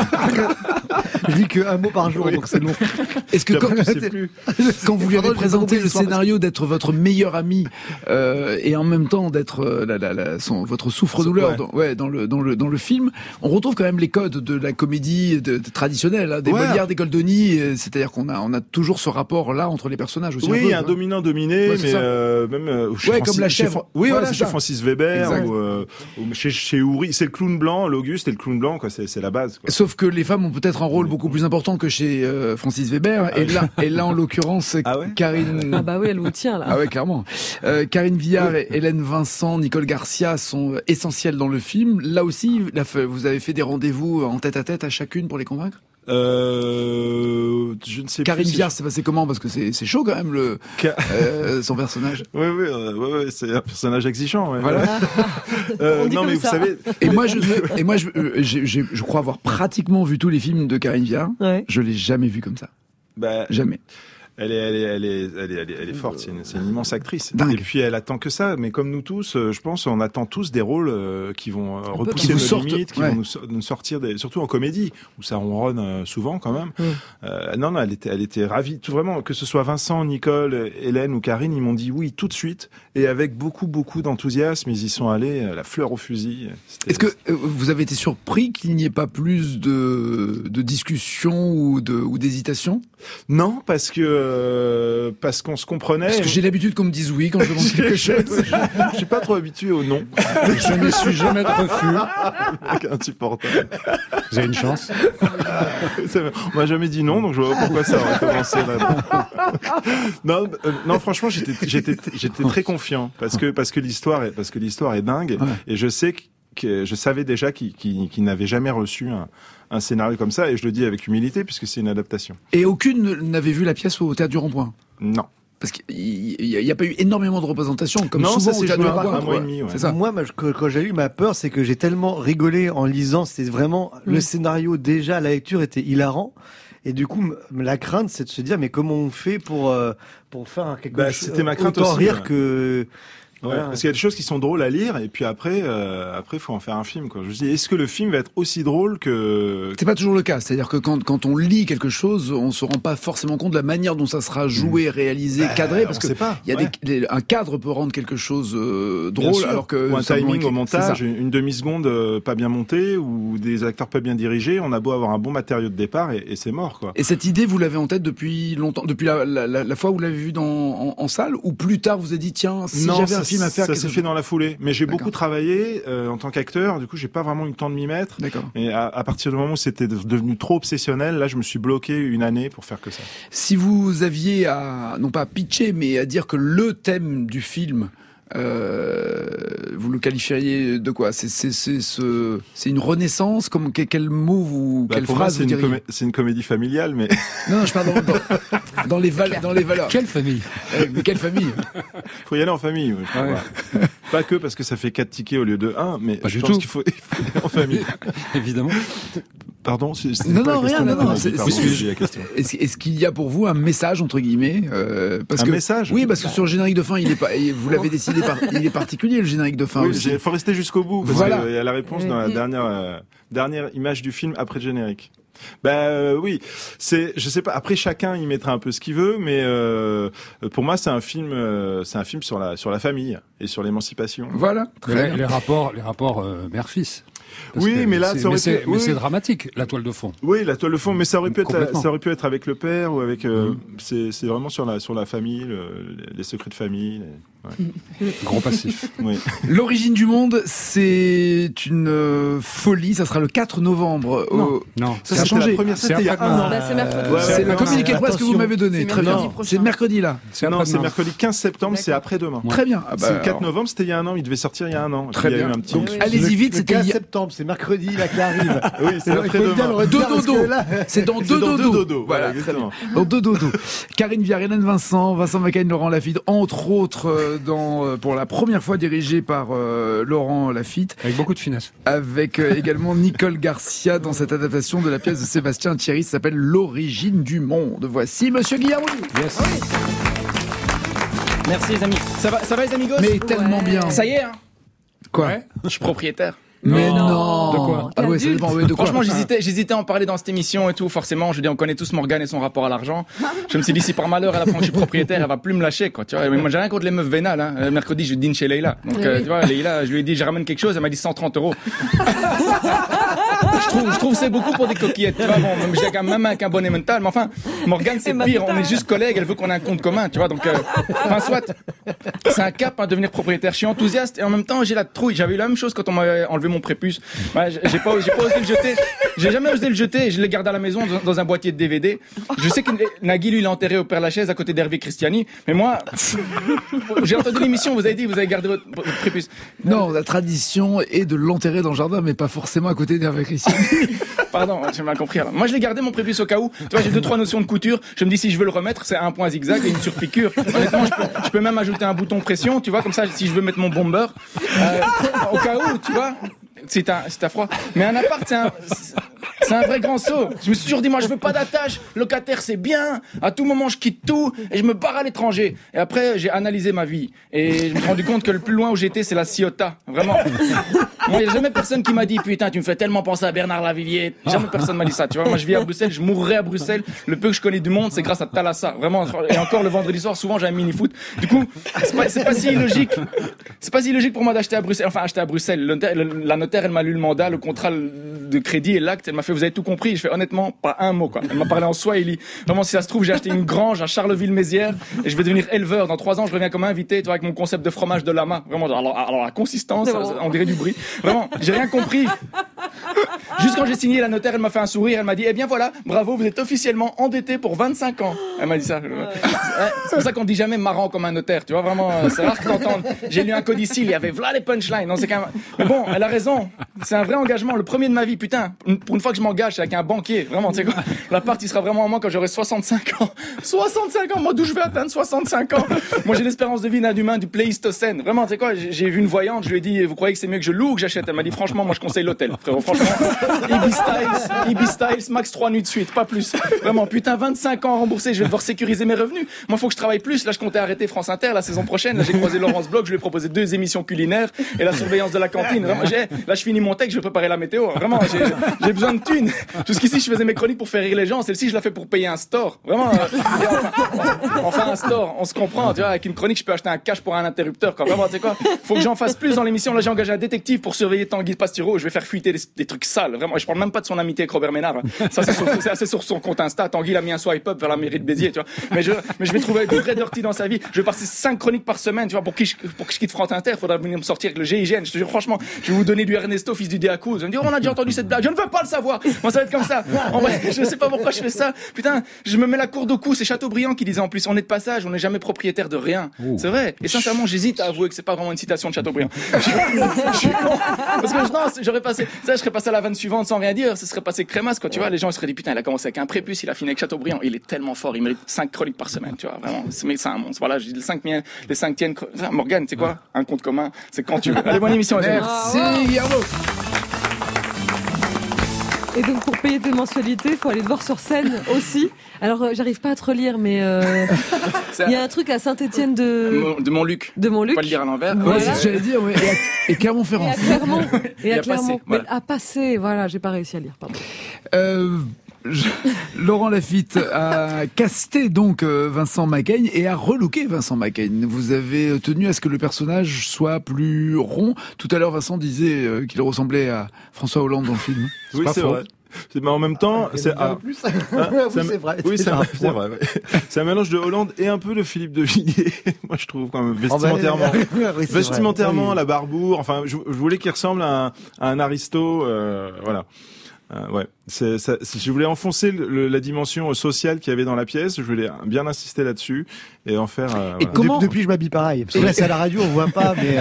je dis qu'un mot par jour, donc c'est long. Est-ce que quand vous lui avez présenté le scénario d'être votre meilleur ami et en même temps d'être votre souffre-douleur dans le film, on retrouve quand même les codes de la comédie traditionnelle, des Molière, des Goldoni, c'est-à-dire qu'on a toujours ce rapport-là entre les personnages aussi. Oui, un dominant-dominé, mais même comme la chèvre. Chez Francis Weber ou chez Houry, c'est le clown blanc, l'Auguste et le clown blanc, quoi, c'est la base, quoi. Sauf que les femmes ont peut-être un rôle beaucoup plus important que chez Francis Weber, et là en l'occurrence Karine. Ah bah oui, elle vous tient là. Ah ouais, clairement. Karine Viard, Hélène Vincent, Nicole Garcia sont essentielles dans le film. Là aussi, vous avez fait des rendez-vous en tête-à-tête à chacune pour les convaincre? Je ne sais Karine plus. Viard, c'est passé comment? Parce que c'est chaud quand même son personnage. Oui, c'est un personnage exigeant. Ouais. Voilà. Non, mais vous savez. Et moi, je crois avoir pratiquement vu tous les films de Karine Viard. Ouais. Je l'ai jamais vu comme ça. Jamais. Elle est forte, c'est une immense actrice. Dingue. Et puis elle attend que ça, mais comme nous tous, je pense, on attend tous des rôles qui vont repousser nos limites, qui vont nous sortir surtout en comédie, où ça ronronne souvent quand même. Non, elle était ravie, tout vraiment, que ce soit Vincent, Nicole, Hélène ou Karine, ils m'ont dit oui tout de suite, et avec beaucoup d'enthousiasme, ils y sont allés, la fleur au fusil. Est-ce que vous avez été surpris qu'il n'y ait pas plus de discussion ou d'hésitation? Non, parce que qu'on se comprenait. Parce que j'ai l'habitude qu'on me dise oui quand je demande quelque chose. Je suis pas trop habitué au non. Je ne suis jamais de refus. Insupportable. Vous avez une chance. On m'a jamais dit non, donc je vois pas pourquoi ça aurait commencé là. Non, franchement, j'étais très confiant parce que l'histoire est dingue, et je sais que je savais déjà qu'il n'avait jamais reçu un scénario comme ça, et je le dis avec humilité puisque c'est une adaptation. Et aucune n'avait vu la pièce au Théâtre du Rond-Point? Non. Parce qu'il n'y a pas eu énormément de représentation, comme souvent ça, au Théâtre du Rond-Point. Un mois et demi, ouais. C'est ça. Moi, quand j'ai lu, ma peur, c'est que j'ai tellement rigolé en lisant, c'était vraiment, le scénario déjà, la lecture était hilarant. Et du coup, la crainte, c'est de se dire, mais comment on fait pour faire quelque chose? C'était ma crainte autant aussi. Rire que... Ouais, parce qu'il y a des choses qui sont drôles à lire, et puis après, faut en faire un film, quoi. Je me dis, est-ce que le film va être aussi drôle que... C'est pas toujours le cas. C'est-à-dire que quand on lit quelque chose, on se rend pas forcément compte de la manière dont ça sera joué, réalisé, cadré, parce que un cadre peut rendre quelque chose drôle, alors que... Ou un timing au montage, une demi-seconde pas bien montée, ou des acteurs pas bien dirigés, on a beau avoir un bon matériau de départ, et c'est mort, quoi. Et cette idée, vous l'avez en tête depuis longtemps, depuis la fois où vous l'avez vue en salle, ou plus tard vous avez dit, tiens, si j'avais un film à faire... Ça s'est fait dans la foulée, mais j'ai beaucoup travaillé en tant qu'acteur, du coup j'ai pas vraiment eu le temps de m'y mettre. D'accord. Et à partir du moment où c'était devenu trop obsessionnel, là je me suis bloqué une année pour faire que ça. Si vous aviez non pas à pitcher, mais à dire que le thème du film, vous le qualifieriez de quoi? C'est une renaissance, comme quel mot quelle phrase vous diriez? C'est une comédie familiale, mais non, je parle dans les valeurs. Quelle famille? Mais quelle famille? Faut y aller en famille. Pas que parce que ça fait 4 tickets au lieu de 1, mais je pense qu'il faut y aller en famille. Évidemment. Pardon, non, rien. Est-ce qu'il y a pour vous un message entre guillemets message? Oui, parce que sur le générique de fin, vous l'avez décidé il est particulier, le générique de fin. Oui, il faut rester jusqu'au bout parce qu'il y a la réponse dans la dernière image du film après le générique. Oui, je sais pas, après chacun y mettra un peu ce qu'il veut, mais pour moi c'est un film sur la famille et sur l'émancipation. Voilà. Les rapports mère-fils. Mais là c'est dramatique, la toile de fond. Oui, la toile de fond, mais ça aurait pu être avec le père ou avec c'est vraiment sur la famille, les secrets de famille. Gros passif. Oui. L'origine du monde, c'est une folie. Ça sera le 4 novembre. Non. Ça a changé. C'était il y a un an. C'est mercredi. C'est le communiqué de presse que vous m'avez donné. Très bien. C'est mercredi là. C'est mercredi 15 septembre. C'est après-demain. Très bien. C'est le 4 novembre. C'était il y a un an. Il devait sortir il y a un an. Très bien. Donc allez-y vite. C'était 15 septembre. C'est mercredi là qui arrive. Oui, c'est après-demain. Dodo. C'est dans Dodo. Voilà, exactement. Dans Dodo. Karine Viard, Hélène Vincent Macaigne, Laurent Lafitte, entre autres, pour la première fois dirigé par Laurent Lafitte. Avec beaucoup de finesse. Avec également Nicole Garcia dans cette adaptation de la pièce de Sébastien Thierry, ça s'appelle L'origine du monde. Voici Monsieur Guillermo. Yes. Oui. Merci les amis. Ça va les amigos? Mais tellement bien. Ça y est, hein? Quoi? Ouais. Je suis propriétaire. Mais non. De quoi? Ah ouais, ça dépend de quoi. Franchement, j'hésitais à en parler dans cette émission et tout. Forcément, je veux dire, on connaît tous Morgane et son rapport à l'argent. Je me suis dit, si par malheur elle apprend que je suis propriétaire, elle va plus me lâcher, quoi. Tu vois. Mais moi, j'ai rien contre les meufs vénales. Hein. Mercredi, je dîne chez Leïla. Donc, tu vois, Leïla, je lui ai dit, je ramène quelque chose. Elle m'a dit 130 €. Je trouve c'est beaucoup pour des coquillettes. Tu vois, bon, j'ai quand même un abonné mental. Mais enfin, Morgane, c'est pire. On est juste collègues. Elle veut qu'on ait un compte commun. Tu vois. Donc, soit. C'est un cap, devenir propriétaire. Je suis enthousiaste et en même temps, j'ai la trouille. J'avais eu la même chose quand on m'a enlevé mon prépuce. J'ai pas osé le jeter. J'ai jamais osé le jeter. Je l'ai gardé à la maison dans un boîtier de DVD. Je sais que Nagui, lui, il est enterré au Père-Lachaise à côté d'Hervé Christiani. Mais moi, j'ai entendu l'émission. Vous avez dit, vous avez gardé votre prépuce. Non, la tradition est de l'enterrer dans le jardin, mais pas forcément à côté d'Hervé Christiani. Pardon, j'ai mal compris. Alors. Moi, je l'ai gardé mon prépuce au cas où. Tu vois, j'ai 2-3 notions de couture. Je me dis, si je veux le remettre, c'est un point zigzag et une surpiqûre. Honnêtement, je peux même ajouter un bouton pression. Tu vois, comme ça, si je veux mettre mon bomber, au cas où, tu vois. C'est à froid. Mais un appart, c'est un vrai grand saut. Je me suis toujours dit, moi, je veux pas d'attache. Locataire, c'est bien. À tout moment, je quitte tout et je me barre à l'étranger. Et après, j'ai analysé ma vie. Et je me suis rendu compte que le plus loin où j'étais, c'est la Ciotat. Vraiment. Moi, il n'y a jamais personne qui m'a dit, putain, tu me fais tellement penser à Bernard Lavilliers. Jamais personne m'a dit ça. Tu vois, moi, je vis à Bruxelles, je mourrai à Bruxelles. Le peu que je connais du monde, c'est grâce à Thalassa. Vraiment. Et encore, le vendredi soir, souvent, j'ai un mini-foot. Du coup, c'est pas si illogique. C'est pas si illogique pour moi d'acheter à Bruxelles. Enfin, acheter à Bruxelles. La notaire, elle m'a lu le mandat, le contrat de crédit et l'acte. Elle m'a fait fais, vous avez tout compris? Je fais, honnêtement, pas un mot, quoi. Elle m'a parlé en swahili. Vraiment, si ça se trouve, j'ai acheté une grange à Charleville-Mézières et je vais devenir éleveur. Dans 3 ans, je reviens comme invité, tu vois, avec mon concept de fromage de lama. Vraiment, alors la consistance, on dirait du brie. Vraiment, j'ai rien compris. Juste quand j'ai signé, la notaire, elle m'a fait un sourire, elle m'a dit, eh bien voilà, bravo, vous êtes officiellement endetté pour 25 ans. Elle m'a dit ça. C'est pour ça qu'on dit jamais marrant comme un notaire, tu vois, vraiment, c'est rare que t'entendes. J'ai lu un codicile, il y avait voilà les punchlines. Non, c'est quand même... Mais bon, elle a raison. C'est un vrai engagement, le premier de ma vie, putain. Pour une fois que je m'engage, c'est avec un banquier. Vraiment, tu sais quoi. L'appart, il sera vraiment à moi quand j'aurai 65 ans. 65 ans, moi, d'où je vais atteindre 65 ans? Moi, j'ai l'espérance de vie d'un humain du Pléistocène. Vraiment, tu sais quoi, j'ai vu une voyante, je lui ai dit, vous croyez que c'est mieux que je loue ou que j'achète? Elle m'a dit, franchement, moi, je conseille l'hôtel, frérot, franchement. Ibis Styles, max 3 nuits de suite, pas plus. Vraiment, putain, 25 ans remboursés, je vais devoir sécuriser mes revenus. Moi, faut que je travaille plus. Là, je comptais arrêter France Inter la saison prochaine. Là, j'ai croisé Laurence Bloch, je lui ai proposé 2 émissions culinaires et la surveillance de la cantine. Vraiment, là, je finis mon texte, je vais préparer la météo. Vraiment, j'ai besoin de thunes. Jusqu'ici, je faisais mes chroniques pour faire rire les gens. Celle-ci, je la fais pour payer un store. Vraiment, enfin, un store, on se comprend. Tu vois, avec une chronique, je peux acheter un cash pour un interrupteur. Quoi. Vraiment, tu sais quoi, faut que j'en fasse plus dans l'émission. Là, j'ai engagé un détective pour surveiller Tanguy Pastureau. Je vais faire fuiter des trucs sales. Vraiment, je parle même pas de son amitié avec Robert Ménard. Ça, c'est assez sur son compte Insta. Tanguy, il a mis un swipe up vers la mairie de Béziers, tu vois. Mais je vais trouver des vrais dirty dans sa vie. Je vais passer 5 chroniques par semaine, tu vois, pour que je quitte France Inter. Faudra venir me sortir avec le GIGN. Je te jure, franchement, je vais vous donner du Ernesto, fils du Diaco. Vous allez me dire, on a déjà entendu cette blague. Je ne veux pas le savoir. Moi, ça va être comme ça. En vrai, je sais pas pourquoi je fais ça. Putain, je me mets la courde au cou. C'est Chateaubriand qui disait en plus, on est de passage, on n'est jamais propriétaire de rien. C'est vrai. Et sincèrement, j'hésite à avouer que c'est pas vraiment une citation de Chateaubriand. Je suis con. Parce que non, j'aurais passé, ça, je serais passé à la vanne suivante sans rien dire. Ce serait passé crémasse, quoi. Tu vois, les gens, ils seraient dit, putain, il a commencé avec un prépuce, il a fini avec Chateaubriand. Il est tellement fort. Il mérite 5 chroniques par semaine, tu vois. Vraiment. C'est un monstre. Voilà, j'ai dit les 5 tiennes. Morgane, tu sais quoi? Un compte commun. C'est quand tu veux. Allez, bonne émission. Merci, Guillermo. Et donc pour payer tes mensualités, il faut aller te voir sur scène aussi. Alors j'arrive pas à te relire, mais il y a un truc à Saint-Étienne de Montluc. De Montluc. Pas le dire à l'envers. Ouais, c'est ce que j'allais dire. Ouais. Et Clermont-Ferrand. Et à Clermont. Mais à passer, voilà, j'ai pas réussi à lire. Pardon. Laurent Lafitte a casté donc Vincent Macaigne et a relooké Vincent Macaigne. Vous avez tenu à ce que le personnage soit plus rond. Tout à l'heure, Vincent disait qu'il ressemblait à François Hollande dans le film. Oui, c'est vrai. Mais en même temps, c'est vrai. Oui, c'est vrai. Ouais. C'est un mélange de Hollande et un peu de Philippe de Villiers. Moi, je trouve quand même vestimentairement, la barboure. Enfin, je voulais qu'il ressemble à un aristo. Voilà. Ouais. Je voulais enfoncer la dimension sociale qu'il y avait dans la pièce. Je voulais bien insister là-dessus et en faire. Et comment depuis je m'habille pareil. Parce que là c'est à la radio, on voit pas, mais.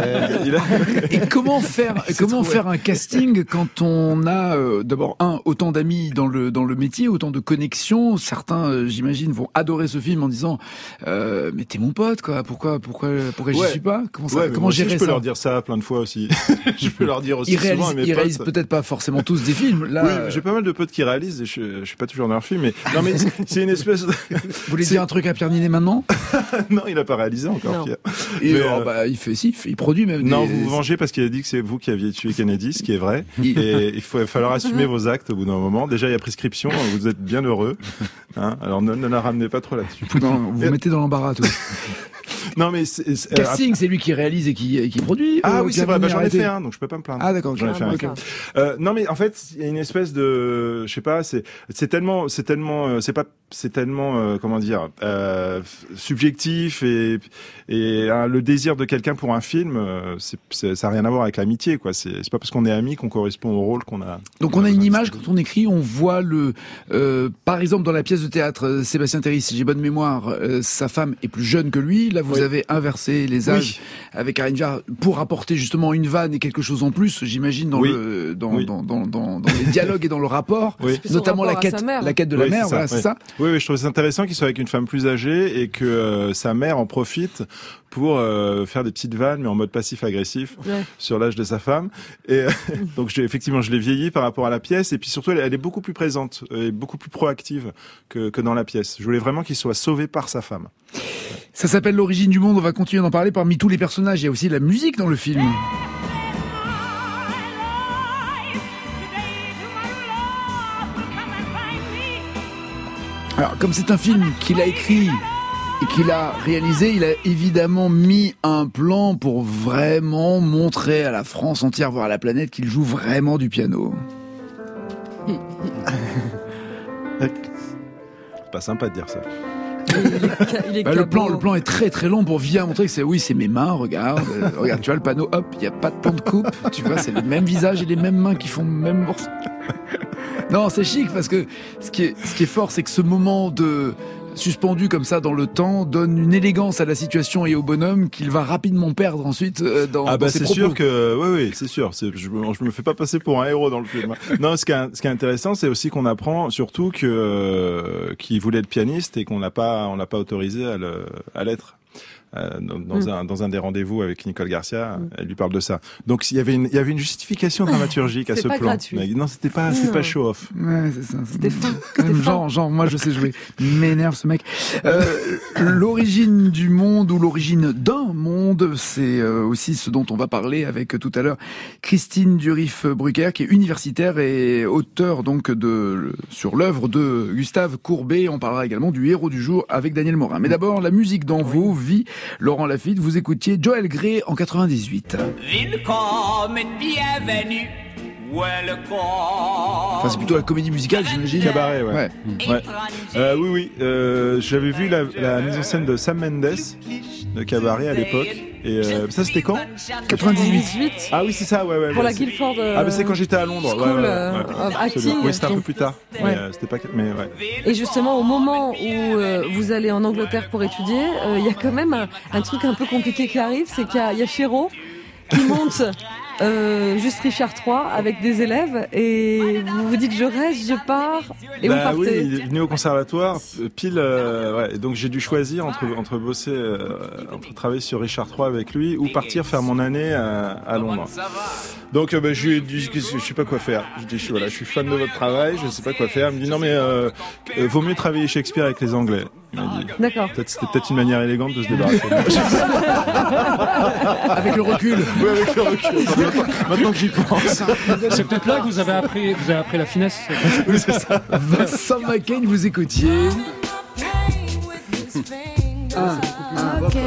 Et comment faire un casting quand on a d'abord autant d'amis dans le métier, autant de connexions. Certains, j'imagine, vont adorer ce film en disant mais t'es mon pote quoi. Pourquoi j'y suis pas? Comment gérer ça? Je peux leur dire ça plein de fois aussi. Je peux leur dire aussi souvent. Ils réalisent peut-être pas forcément tous des films. Là, oui, j'ai pas mal de potes qui réalisent et je suis pas toujours dans leur film, mais non, mais c'est une espèce de... Vous voulez dire un truc à Pierre Ninet maintenant? Non, il a pas réalisé encore, Pierre. Et il produit même. Non, vous vous vengez parce qu'il a dit que c'est vous qui aviez tué Kennedy, ce qui est vrai. Et il va falloir assumer vos actes au bout d'un moment. Déjà, il y a prescription, vous êtes bien heureux. Hein, alors ne la ramenez pas trop là-dessus. Non, vous mettez dans l'embarras, tout. Non mais casting, c'est lui qui réalise et qui produit. Ah oui, c'est vrai. J'en ai fait un, donc je peux pas me plaindre. Ah d'accord. J'en ai fait un. Okay. Non mais en fait, il y a une espèce de, je sais pas, c'est tellement comment dire, subjectif et le désir de quelqu'un pour un film, ça a rien à voir avec l'amitié quoi. C'est pas parce qu'on est amis qu'on correspond au rôle qu'on a. Donc on a une image quand on écrit, on voit par exemple dans la pièce de théâtre Sébastien Théry, si j'ai bonne mémoire, sa femme est plus jeune que lui. Là, vous avez inversé les âges avec Karine Viard pour apporter justement une vanne et quelque chose en plus, j'imagine, dans les dialogues et dans le rapport, notamment la quête de la mère. Voilà, c'est ça. Oui, je trouve c'est intéressant qu'il soit avec une femme plus âgée et que sa mère en profite pour faire des petites vannes, mais en mode passif-agressif sur l'âge de sa femme. Et donc, effectivement, je l'ai vieilli par rapport à la pièce. Et puis surtout, elle est beaucoup plus présente et beaucoup plus proactive que dans la pièce. Je voulais vraiment qu'il soit sauvé par sa femme. Ça s'appelle L'origine du monde. On va continuer d'en parler. Parmi tous les personnages, il y a aussi la musique dans le film. Alors, comme c'est un film qu'il a écrit et qu'il a réalisé, il a évidemment mis un plan pour vraiment montrer à la France entière, voire à la planète, qu'il joue vraiment du piano. C'est pas sympa de dire ça. Le plan est très très long pour bien montrer que c'est mes mains, regarde, tu vois le panneau, hop, il y a pas de plan de coupe, tu vois, c'est le même visage et les mêmes mains qui font le même morceau. Non, c'est chic parce que ce qui est fort, c'est que ce moment de suspendu comme ça dans le temps donne une élégance à la situation et au bonhomme qu'il va rapidement perdre ensuite dans ses c'est propos. sûr que oui, c'est sûr. Je me fais pas passer pour un héros dans le film. Non, ce qui est intéressant, c'est aussi qu'on apprend surtout qu'il voulait être pianiste et qu'on l'a pas autorisé à l'être. Dans un des rendez-vous avec Nicole Garcia, elle lui parle de ça. Donc il y avait une justification dramaturgique à ce plan. Gratuit. Non, c'était pas show off. Ouais, c'est ça. C'était fin. Genre moi je sais jouer. Il m'énerve ce mec. L'origine du monde ou l'origine d'un monde, c'est aussi ce dont on va parler avec tout à l'heure Christine Durif-Brucker, qui est universitaire et auteure donc sur l'œuvre de Gustave Courbet. On parlera également du héros du jour avec Daniel Morin. Mais d'abord la musique dans vos vies. Laurent Lafitte, vous écoutiez Joël Grey en 98. Welcome et bienvenue. Welcome. Enfin, c'est plutôt la comédie musicale, j'imagine. Cabaret, ouais. Oui. J'avais vu la mise en scène de Sam Mendes de Cabaret à l'époque. Et ça, c'était quand 98. Ah oui, c'est ça, ouais. Pour la Guildford. Mais c'est quand j'étais à Londres. School of Acting. Oui, c'était un peu plus tard. Ouais. Mais c'était pas. Mais ouais. Et justement, au moment où vous allez en Angleterre pour étudier, il y a quand même un truc un peu compliqué qui arrive, c'est qu'il y a Chéreau qui monte. Juste Richard III avec des élèves et vous vous dites je reste, je pars et vous partez. Oui, il est venu au conservatoire pile et donc j'ai dû choisir entre bosser entre travailler sur Richard III avec lui ou partir faire mon année à Londres. Donc je lui ai dit je sais pas quoi faire. Je dis je suis fan de votre travail, je sais pas quoi faire. Il me dit non mais vaut mieux travailler Shakespeare avec les Anglais. Il m'a dit. D'accord. C'était peut-être une manière élégante de se débarrasser. Avec le recul. Oui, avec le recul. Maintenant que j'y pense. C'est peut-être là que vous avez appris la finesse. Oui, c'est ça. Vincent McCain, vous écoutiez. Ok.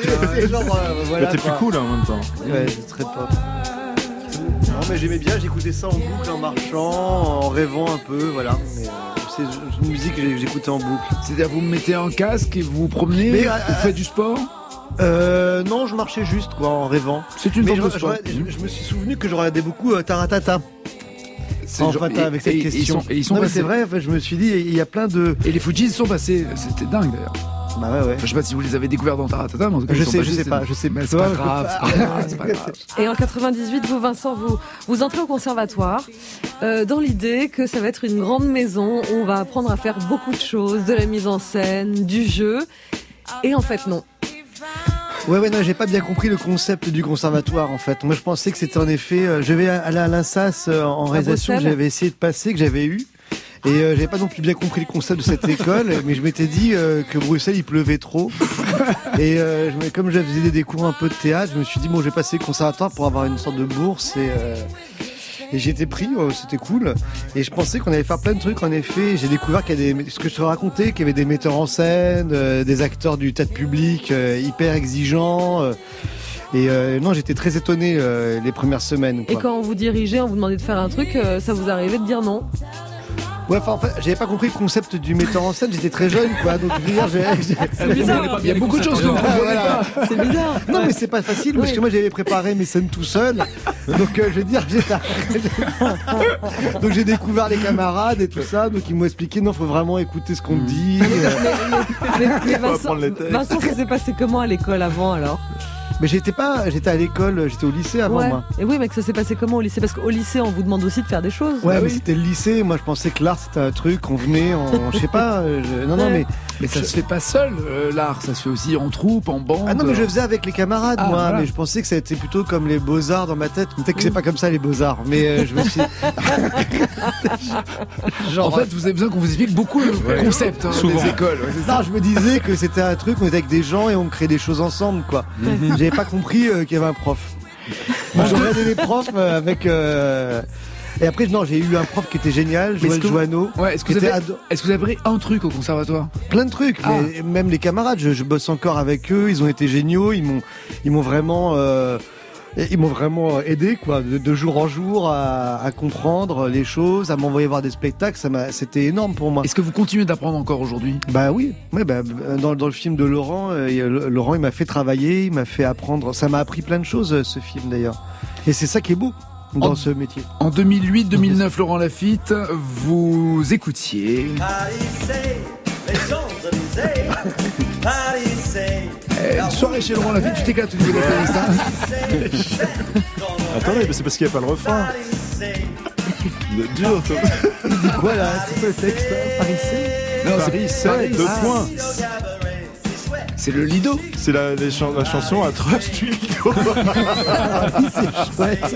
T'es plus cool en même temps. Ouais, c'est très pop. Non mais j'aimais bien, j'écoutais ça en boucle, en marchant, en rêvant un peu, voilà. Mais, c'est une musique que j'écoutais en boucle. C'est-à-dire vous me mettez un casque et vous vous promenez, vous faites du sport? Non, je marchais juste quoi, en rêvant. C'est une forme de sport. Je me suis souvenu que je regardais beaucoup Taratata. Avec cette question. Ils sont non, mais passés. c'est vrai, en fait, je me suis dit, il y a plein de... Et les Fujis sont passés, c'était dingue d'ailleurs. Bah ouais. Enfin, je sais pas si vous les avez découverts dans Taratata, mais en tout cas, je sais pas. Mais c'est pas grave. Et en 98, vous, Vincent, vous entrez au conservatoire dans l'idée que ça va être une grande maison où on va apprendre à faire beaucoup de choses, de la mise en scène, du jeu. Et en fait, non. Ouais, non, j'ai pas bien compris le concept du conservatoire, en fait. Moi, je pensais que c'était en effet, je vais aller à l'INSAS en réalisation que j'avais essayé de passer, que j'avais eu. Et j'avais pas non plus bien compris le concept de cette école, mais je m'étais dit que Bruxelles il pleuvait trop. Et comme je faisais des cours un peu de théâtre, je me suis dit bon, je vais passer le conservatoire pour avoir une sorte de bourse et j'ai été pris, c'était cool. Et je pensais qu'on allait faire plein de trucs. En effet, j'ai découvert qu'il y a ce que je te racontais, qu'il y avait des metteurs en scène, des acteurs du théâtre public hyper exigeants. Non, j'étais très étonné les premières semaines. Quoi. Et quand on vous dirigeait, on vous demandait de faire un truc, ça vous arrivait de dire non? Ouais, enfin, en fait, j'avais pas compris le concept du metteur en scène, j'étais très jeune, quoi. Donc, je veux dire, c'est bizarre. Il y a beaucoup de choses que vous comprenez pas. C'est bizarre. Non, mais c'est pas facile, parce que moi, j'avais préparé mes scènes tout seul. Donc, je veux dire, donc, j'ai découvert les camarades et tout ça. Donc, ils m'ont expliqué, non, faut vraiment écouter ce qu'on te dit. Mais Vincent, ça s'est passé comment à l'école avant, alors? Mais j'étais à l'école, j'étais au lycée avant moi. Et oui, mais que ça s'est passé comment au lycée? Parce qu'au lycée, on vous demande aussi de faire des choses. Ouais, mais c'était le lycée. Moi, je pensais que l'art, c'était un truc, on venait, je sais pas. Non, mais ça se fait pas seul, l'art. Ça se fait aussi en troupe, en bande. Ah non, mais je faisais avec les camarades, moi. Voilà. Mais je pensais que ça était plutôt comme les beaux-arts dans ma tête. Peut-être que c'est pas comme ça, les beaux-arts. Mais je me suis... En fait, vous avez besoin qu'on vous explique beaucoup le concept des écoles. Non, je me disais que c'était un truc, on était avec des gens et on créait des choses ensemble, quoi. J'avais pas compris qu'il y avait un prof. Moi, j'aurais regardé les profs avec... Et après, non, j'ai eu un prof qui était génial, Joël Joanneau. Ouais, est-ce que vous avez appris un truc au conservatoire? Plein de trucs, mais même les camarades, je bosse encore avec eux, ils ont été géniaux, ils m'ont vraiment Et ils m'ont vraiment aidé, quoi, de jour en jour à comprendre les choses, à m'envoyer voir des spectacles. C'était énorme pour moi. Est-ce que vous continuez d'apprendre encore aujourd'hui? Bah oui. Ouais, dans le film de Laurent, Laurent, il m'a fait travailler, il m'a fait apprendre. Ça m'a appris plein de choses, ce film d'ailleurs. Et c'est ça qui est beau dans ce métier. En 2008-2009, Laurent Lafitte, vous écoutiez. Une soirée chez Laurent Lafitte, tu t'éclates au niveau de la playlist. Attendez, mais c'est parce qu'il n'y a pas le refrain. Dur. Il dit quoi là? C'est quoi le texte? Non, c'est Paris. 2 points. C'est le Lido. C'est la chanson à Trust du Lido. C'est chouette.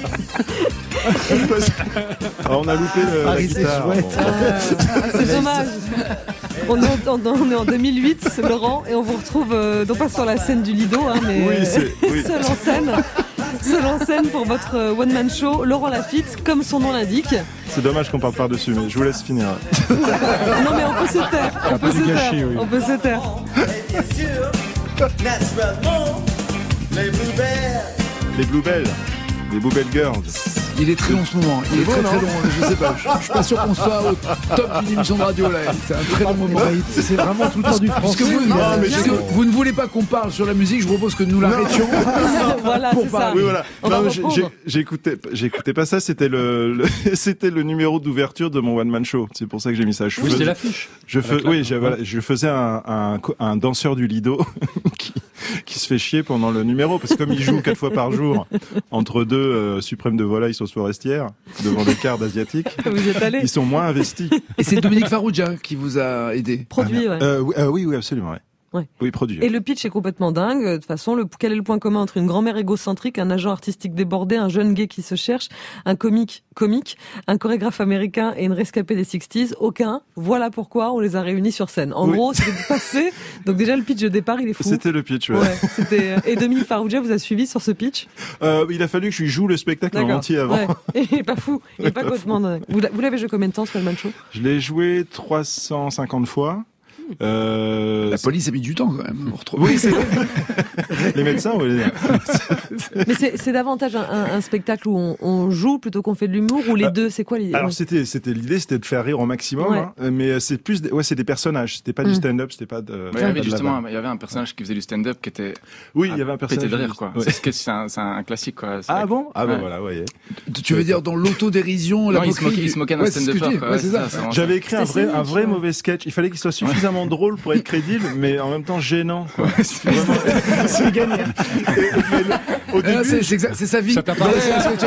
Alors, on a loupé la guitare. C'est dommage. On est en 2008, Laurent, et on vous retrouve non pas sur la scène du Lido, mais seul en scène pour votre one-man show, Laurent Lafitte, comme son nom l'indique. C'est dommage qu'on parle par-dessus, mais je vous laisse finir. Non mais on peut se taire. On peut se taire. Les Bluebell. Les Bluebell Girls. Il est très long ce moment. Il est très long. Je sais pas. Je suis pas sûr qu'on soit au top d'une émission de radio là. C'est un très long moment. C'est vraiment tout le temps du français. Puisque vous ne voulez pas qu'on parle sur la musique, je propose que nous l'arrêtions. Voilà, c'est ça. Oui, voilà. J'écoutais pas ça. C'était c'était le numéro d'ouverture de mon one man show. C'est pour ça que j'ai mis ça. Oui, c'était l'affiche. Je faisais un danseur du Lido qui se fait chier pendant le numéro parce que comme il joue 4 fois par jour entre deux suprêmes de volaille sauce forestière devant des cartes asiatiques, vous êtes allé. Ils sont moins investis. Et c'est Dominique Farrugia qui vous a aidé. Produit, oui, absolument. Ouais. Ouais. Oui, produit. Et le pitch est complètement dingue. De toute façon, quel est le point commun entre une grand-mère égocentrique, un agent artistique débordé, un jeune gay qui se cherche, un comique, un chorégraphe américain et une rescapée des 60s? Aucun. Voilà pourquoi on les a réunis sur scène. En gros, c'était passé. Donc déjà, le pitch de départ, il est fou. C'était le pitch, ouais. Et Dominique Farrugia vous a suivi sur ce pitch? Il a fallu que je lui joue le spectacle en entier avant. Ouais. Il est pas fou. Il est pas complètement dingue. Vous l'avez joué combien de temps, ce one-man show? Je l'ai joué 350 fois. La police a mis du temps quand même. Oui, c'est les médecins, oui. Mais c'est davantage un spectacle où on joue plutôt qu'on fait de l'humour, ou les deux, c'est quoi l'idée? Alors l'idée, c'était de faire rire au maximum, hein, mais c'est plus, c'est des personnages, c'était pas du stand-up, c'était pas de. Il y avait justement, il y avait un personnage qui faisait du stand-up qui était. Oui, il y avait un personnage de rire, quoi. Ouais. C'est un classique, quoi. Ah bon? Ah ben voilà, voyez. Tu veux dire dans l'autodérision, la moquerie? Il se moquait d'un stand-up. J'avais écrit un vrai mauvais sketch. Il fallait qu'il soit suffisamment drôle pour être crédible, mais en même temps gênant, quoi. C'est gagné. Au début, c'est sa vie. Ça t'a parlé.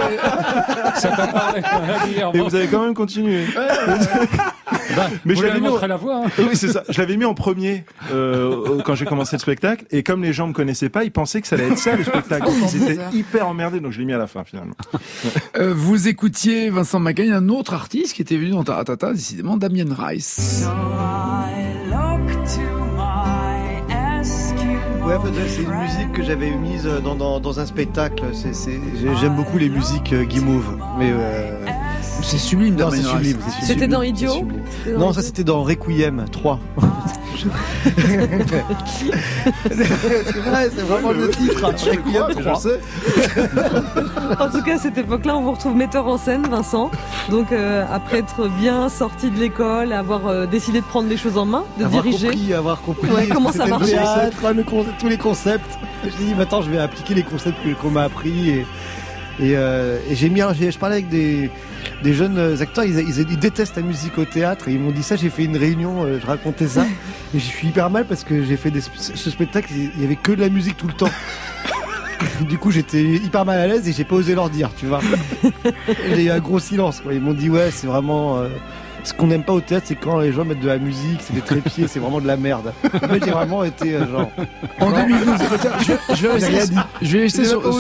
Ça t'a parlé. Et vous avez quand même continué. Mais je l'avais mis la voix. Hein. Oui, c'est ça. Je l'avais mis en premier quand j'ai commencé le spectacle, et comme les gens me connaissaient pas, ils pensaient que ça allait être ça le spectacle. Ils étaient hyper emmerdés, donc je l'ai mis à la fin finalement. Vous écoutiez Vincent Macaigne, un autre artiste qui était venu dans Taratata, décidément Damien Rice. Ouais, c'est une musique que j'avais mise dans un spectacle. J'aime beaucoup les musiques guimauve, mais c'est sublime. Non, c'est sublime. C'était dans Idiot? Non, ça c'était dans Requiem 3. C'est vrai, c'est vraiment le titre. Requiem 3. En tout cas, à cette époque-là, on vous retrouve metteur en scène, Vincent. Donc, après être bien sorti de l'école, avoir décidé de prendre les choses en main, de diriger. Avoir compris. Ouais, comment ça marche? Tous les concepts. Je dis, maintenant, je vais appliquer les concepts qu'on m'a appris et je parlais avec des jeunes acteurs, ils détestent la musique au théâtre et ils m'ont dit ça. J'ai fait une réunion, je racontais ça et je suis hyper mal parce que j'ai fait ce spectacle, il y avait que de la musique tout le temps. Du coup, j'étais hyper mal à l'aise et j'ai pas osé leur dire, tu vois. J'ai eu un gros silence, quoi. Ils m'ont dit ouais, c'est vraiment ce qu'on n'aime pas au théâtre, c'est quand les gens mettent de la musique, c'est des trépieds, c'est vraiment de la merde. Moi, j'ai vraiment été genre. En 2012, je vais rester sur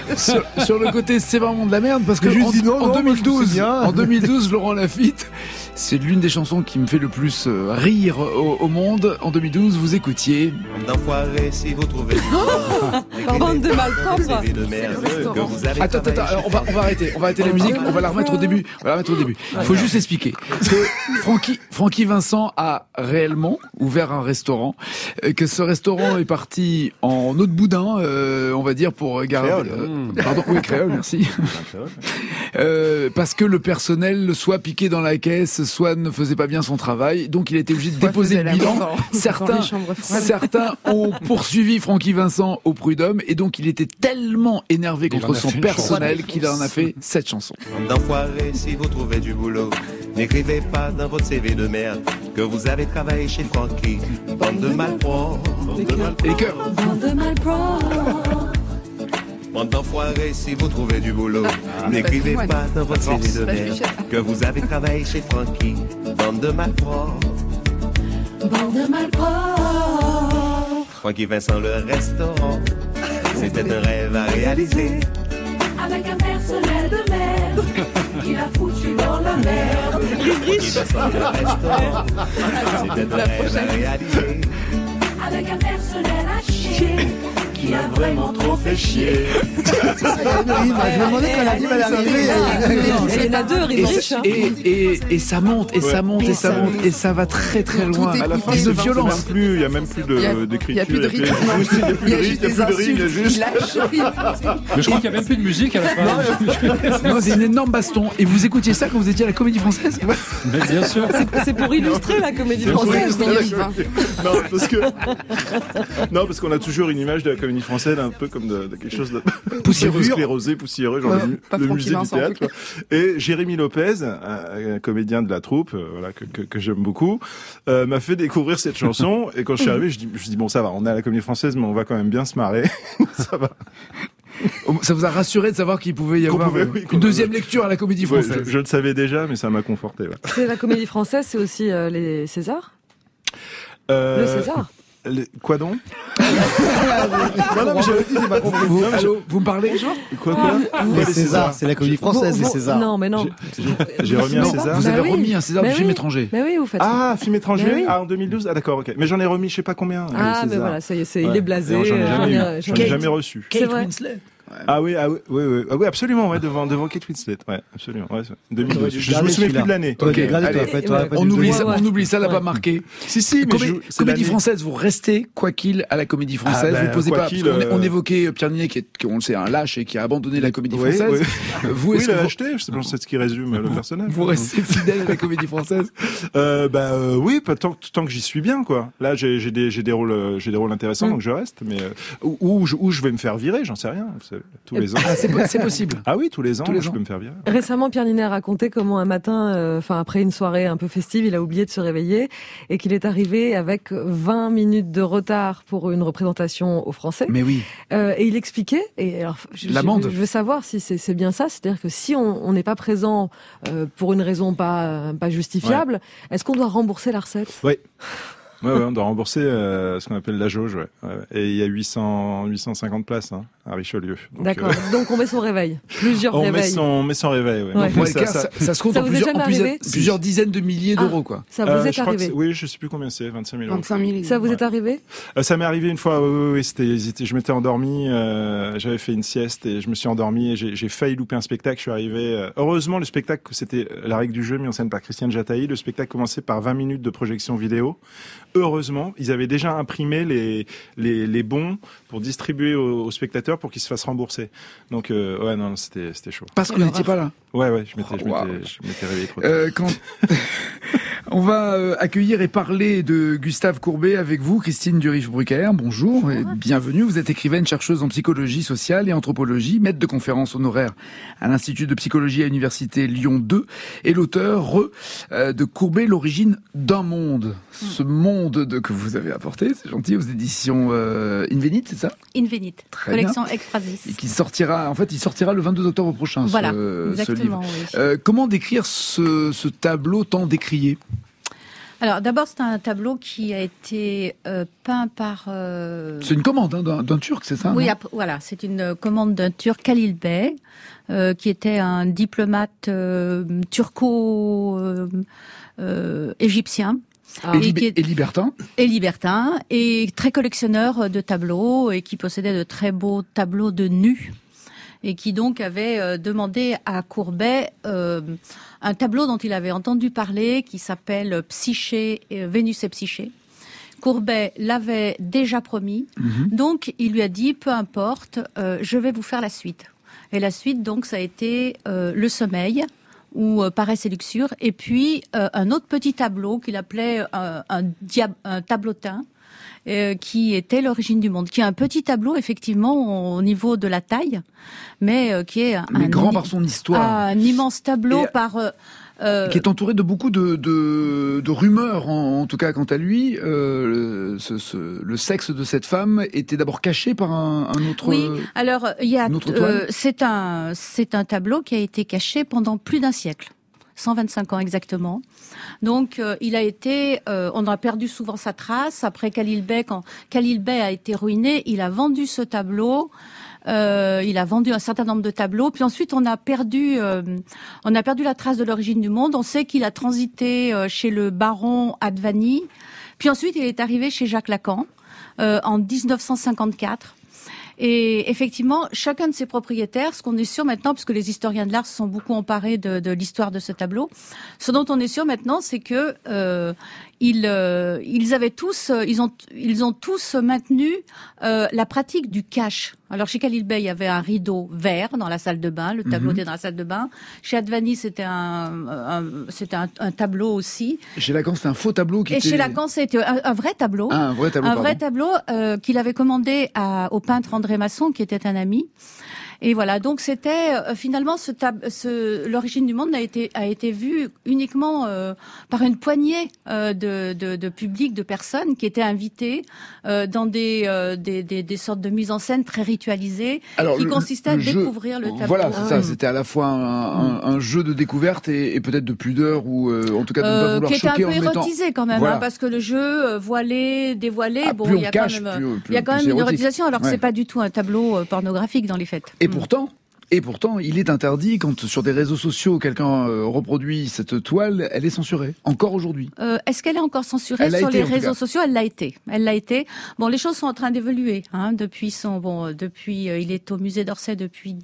le côté, c'est vraiment de la merde parce que en 2012, Laurent Lafitte, C'est l'une des chansons qui me fait le plus rire au monde. En 2012, vous écoutiez... D'enfoirés, si vous trouvez... Bande de malpropres. Attends, alors on va arrêter la musique, on va la remettre au début. Il faut juste expliquer que Francky Vincent a réellement ouvert un restaurant, que ce restaurant est parti en eau de boudin, on va dire, pour garder... créole, merci. Parce que le personnel soit piqué dans la caisse, soit ne faisait pas bien son travail, donc il a été obligé de déposer le bilan. Certains ont poursuivi Francky Vincent au prud'homme, et donc il était tellement énervé contre son personnel qu'il en a fait cette chanson. D'enfoirés, si vous trouvez du boulot, n'écrivez pas dans votre CV de merde que vous avez travaillé chez Francky. Bande de malpropres. Les cœurs. Bande de malpropres. Bande d'enfoirés, si vous trouvez du boulot, n'écrivez pas dans votre CV de merde que vous avez travaillé chez Francky. Bande de malpropres. Bande de malpropres. Francky Vincent, le restaurant, c'était un rêve à réaliser. Avec un personnel de merde, il a foutu dans la merde. Francky Vincent, le restaurant, c'était un rêve à réaliser. Avec un personnel à chier, qui a vraiment trop fait chier. Je me demandais quand la rime allait arriver. Il y en a deux, rime riche. Et ça monte, et ça va très très loin. À la fin, de violence. Il y a même plus d'écriture. Il y a plus de rythme. Il y a juste des insultes. Mais je crois qu'il n'y a même plus de musique à la fin. Non, c'est une énorme baston. Et vous écoutiez ça quand vous étiez à la Comédie Française? Mais bien sûr. C'est pour illustrer la Comédie Française. Non, parce qu'on a toujours une image de la Comédie Française un peu comme de quelque chose de poussiéreux, genre le musée du théâtre. Quoi. Et Jérémy Lopez, un comédien de la troupe, que j'aime beaucoup, m'a fait découvrir cette chanson. Et quand je suis arrivé, je dis bon, ça va, on est à la Comédie Française, mais on va quand même bien se marrer. Ça va. Ça vous a rassuré de savoir qu'il pouvait y avoir une deuxième lecture à la Comédie Française? Je le savais déjà, mais ça m'a conforté. Ouais. C'est la Comédie Française, c'est aussi les Césars. Le César. Quoi donc? Non, mais j'avais dit, j'ai pas compris. Vous me parlez? Quoi Les Césars, c'est la Comédie Française, les Césars. Non, mais non. J'ai remis un César. Vous avez remis un César du film étranger. Mais oui, vous faites. Ah, film étranger? Oui. Ah, en 2012? Ah, d'accord, ok. Mais j'en ai remis, je sais pas combien. Ah, mais voilà, ça y est, il est blasé. J'en ai jamais reçu. Kate Winslet. Ah oui, absolument, devant Kate Winslet, ouais, absolument, ouais, 2012. Je me souviens plus de l'année. Okay. On oublie ça, l'a pas marqué. Si, mais Comédie Française, vous restez, quoi qu'il, à la Comédie Française, vous posez pas, on évoquait Pierre Ninet, qui on le sait, un lâche et qui a abandonné la Comédie Française. Vous, il a acheté, je pense que c'est ce qui résume le personnage. Vous restez fidèle à la Comédie Française? Oui, tant que j'y suis bien, quoi. Là, j'ai des rôles intéressants, donc je reste, mais, où je vais me faire virer, j'en sais rien. Tous les ans. Ah, c'est possible. Ah oui, tous les ans, je peux me faire virer. Récemment, Pierre Ninet a raconté comment un matin, après une soirée un peu festive, il a oublié de se réveiller et qu'il est arrivé avec 20 minutes de retard pour une représentation aux Français. Mais oui. Et il expliquait, et alors, je veux savoir si c'est bien ça, c'est-à-dire que si on n'est pas présent pour une raison pas justifiable, est-ce qu'on doit rembourser la recette? Oui. Ouais, on doit rembourser ce qu'on appelle la jauge, ouais. Et il y a 850 places à Richelieu. D'accord. Donc on met son réveil. Plusieurs réveils. On met son réveil, ouais. Donc, ça se compte en plusieurs dizaines de milliers d'euros, quoi. Ça vous est arrivé? Oui, je sais plus combien c'est, 25 000 euros. 25 000. Ça vous est arrivé? Ça m'est arrivé une fois, oui, je m'étais endormi, j'avais fait une sieste et je me suis endormi et j'ai failli louper un spectacle, je suis arrivé, heureusement le spectacle, c'était La règle du jeu mis en scène par Christiane Jataï, le spectacle commençait par 20 minutes de projection vidéo. Heureusement, ils avaient déjà imprimé les bons pour distribuer aux spectateurs pour qu'ils se fassent rembourser. Donc, non, c'était chaud. Parce que vous n'étiez pas là. Ouais, je m'étais réveillé trop tard. On va accueillir et parler de Gustave Courbet avec vous, Christine Durif-Brucker. Bonjour et bienvenue. Vous êtes écrivaine, chercheuse en psychologie sociale et anthropologie, maître de conférences honoraire à l'Institut de psychologie à l'Université Lyon 2 et l'auteur de Courbet, l'origine d'un monde. Ce monde que vous avez apporté, c'est gentil, aux éditions Invenit, c'est ça? Invenit, collection Exphrasis. Et il sortira le 22 octobre prochain, voilà, ce livre. Oui. Comment décrire ce tableau tant décrié? Alors d'abord, c'est un tableau qui a été peint par... C'est une commande d'un Turc, c'est ça? Oui, voilà, c'est une commande d'un Turc, Khalil Bey, qui était un diplomate turco-égyptien. Et libertin. Et libertin, et très collectionneur de tableaux, et qui possédait de très beaux tableaux de nus, et qui donc avait demandé à Courbet un tableau dont il avait entendu parler, qui s'appelle Psyché, Vénus et Psyché. Courbet l'avait déjà promis, donc il lui a dit, peu importe, je vais vous faire la suite. Et la suite, donc, ça a été Le Sommeil, ou Paresse et luxure, et puis un autre petit tableau qu'il appelait un tableautin, qui était l'origine du monde, qui est un petit tableau effectivement au niveau de la taille, mais qui est grand par son histoire, un immense tableau qui est entouré de beaucoup de rumeurs, en tout cas quant à lui. Le sexe de cette femme était d'abord caché par un autre. Oui, alors il y a c'est un tableau qui a été caché pendant plus d'un siècle. 125 ans exactement. Donc il a été, on a perdu souvent sa trace. Après Khalil Bey, quand Khalil Bey a été ruiné, il a vendu ce tableau. Il a vendu un certain nombre de tableaux. Puis ensuite, on a perdu la trace de l'origine du monde. On sait qu'il a transité chez le baron Advani. Puis ensuite, il est arrivé chez Jacques Lacan en 1954. Et effectivement, chacun de ses propriétaires, ce qu'on est sûr maintenant, puisque les historiens de l'art se sont beaucoup emparés de l'histoire de ce tableau, ce dont on est sûr maintenant, c'est que ils ont tous maintenu la pratique du cash. Alors chez Khalil Bey, il y avait un rideau vert dans la salle de bain, le tableau était dans la salle de bain. Chez Advani, c'était un tableau aussi. Chez Lacan, c'était un faux tableau qui était... chez Lacan, c'était un vrai tableau. Ah, un vrai tableau qu'il avait commandé au peintre André Masson, qui était un ami. Et voilà, donc c'était finalement l'origine du monde a été vue uniquement par une poignée de public, de personnes qui étaient invitées dans des sortes de mise en scène très ritualisées, qui consistaient à découvrir le tableau. Voilà, c'est ça. C'était à la fois un jeu de découverte et peut-être de pudeur, ou en tout cas de ne pas vouloir choquer, qui était un peu érotisé quand même, voilà. Parce que le jeu voilé, dévoilé, il y a quand même une érotisation, alors que c'est pas du tout un tableau pornographique dans les faits. Et pourtant, il est interdit, quand sur des réseaux sociaux quelqu'un reproduit cette toile, elle est censurée, encore aujourd'hui. Est-ce qu'elle est encore censurée sur les réseaux sociaux? Elle l'a été. Bon, les choses sont en train d'évoluer. Depuis, il est au musée d'Orsay depuis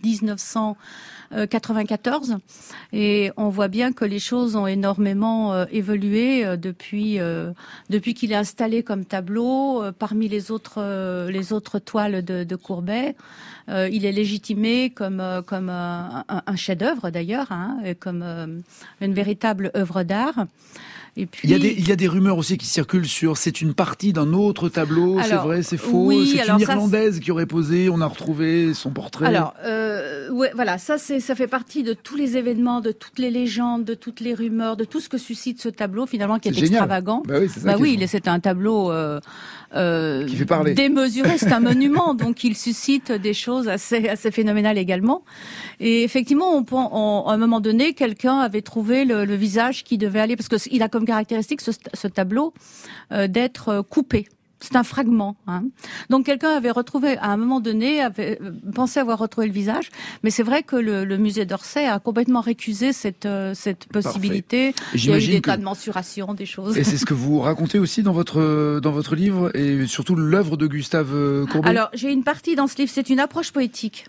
1994, et on voit bien que les choses ont énormément évolué depuis qu'il est installé comme tableau parmi les autres toiles de Courbet. Il est légitimé comme un chef-d'œuvre d'ailleurs, et comme une véritable œuvre d'art. Et puis, il y a des rumeurs aussi qui circulent sur c'est une partie d'un autre tableau, c'est vrai, c'est faux, oui, c'est une Irlandaise qui aurait posé, on a retrouvé son portrait. Alors, voilà, ça fait partie de tous les événements, de toutes les légendes, de toutes les rumeurs, de tout ce que suscite ce tableau finalement qui est extravagant. C'est un tableau qui fait parler. Démesuré, c'est un monument, donc il suscite des choses assez phénoménales également. Et effectivement, à un moment donné, quelqu'un avait trouvé le visage qui devait aller, parce que il a comme caractéristique ce tableau d'être coupé. C'est un fragment. Donc quelqu'un avait retrouvé, à un moment donné, avait pensé avoir retrouvé le visage, mais c'est vrai que le musée d'Orsay a complètement récusé cette possibilité. Il y a eu des tas de mensurations, des choses. Et c'est ce que vous racontez aussi dans votre livre, et surtout l'œuvre de Gustave Courbet. Alors j'ai une partie dans ce livre, c'est une approche poétique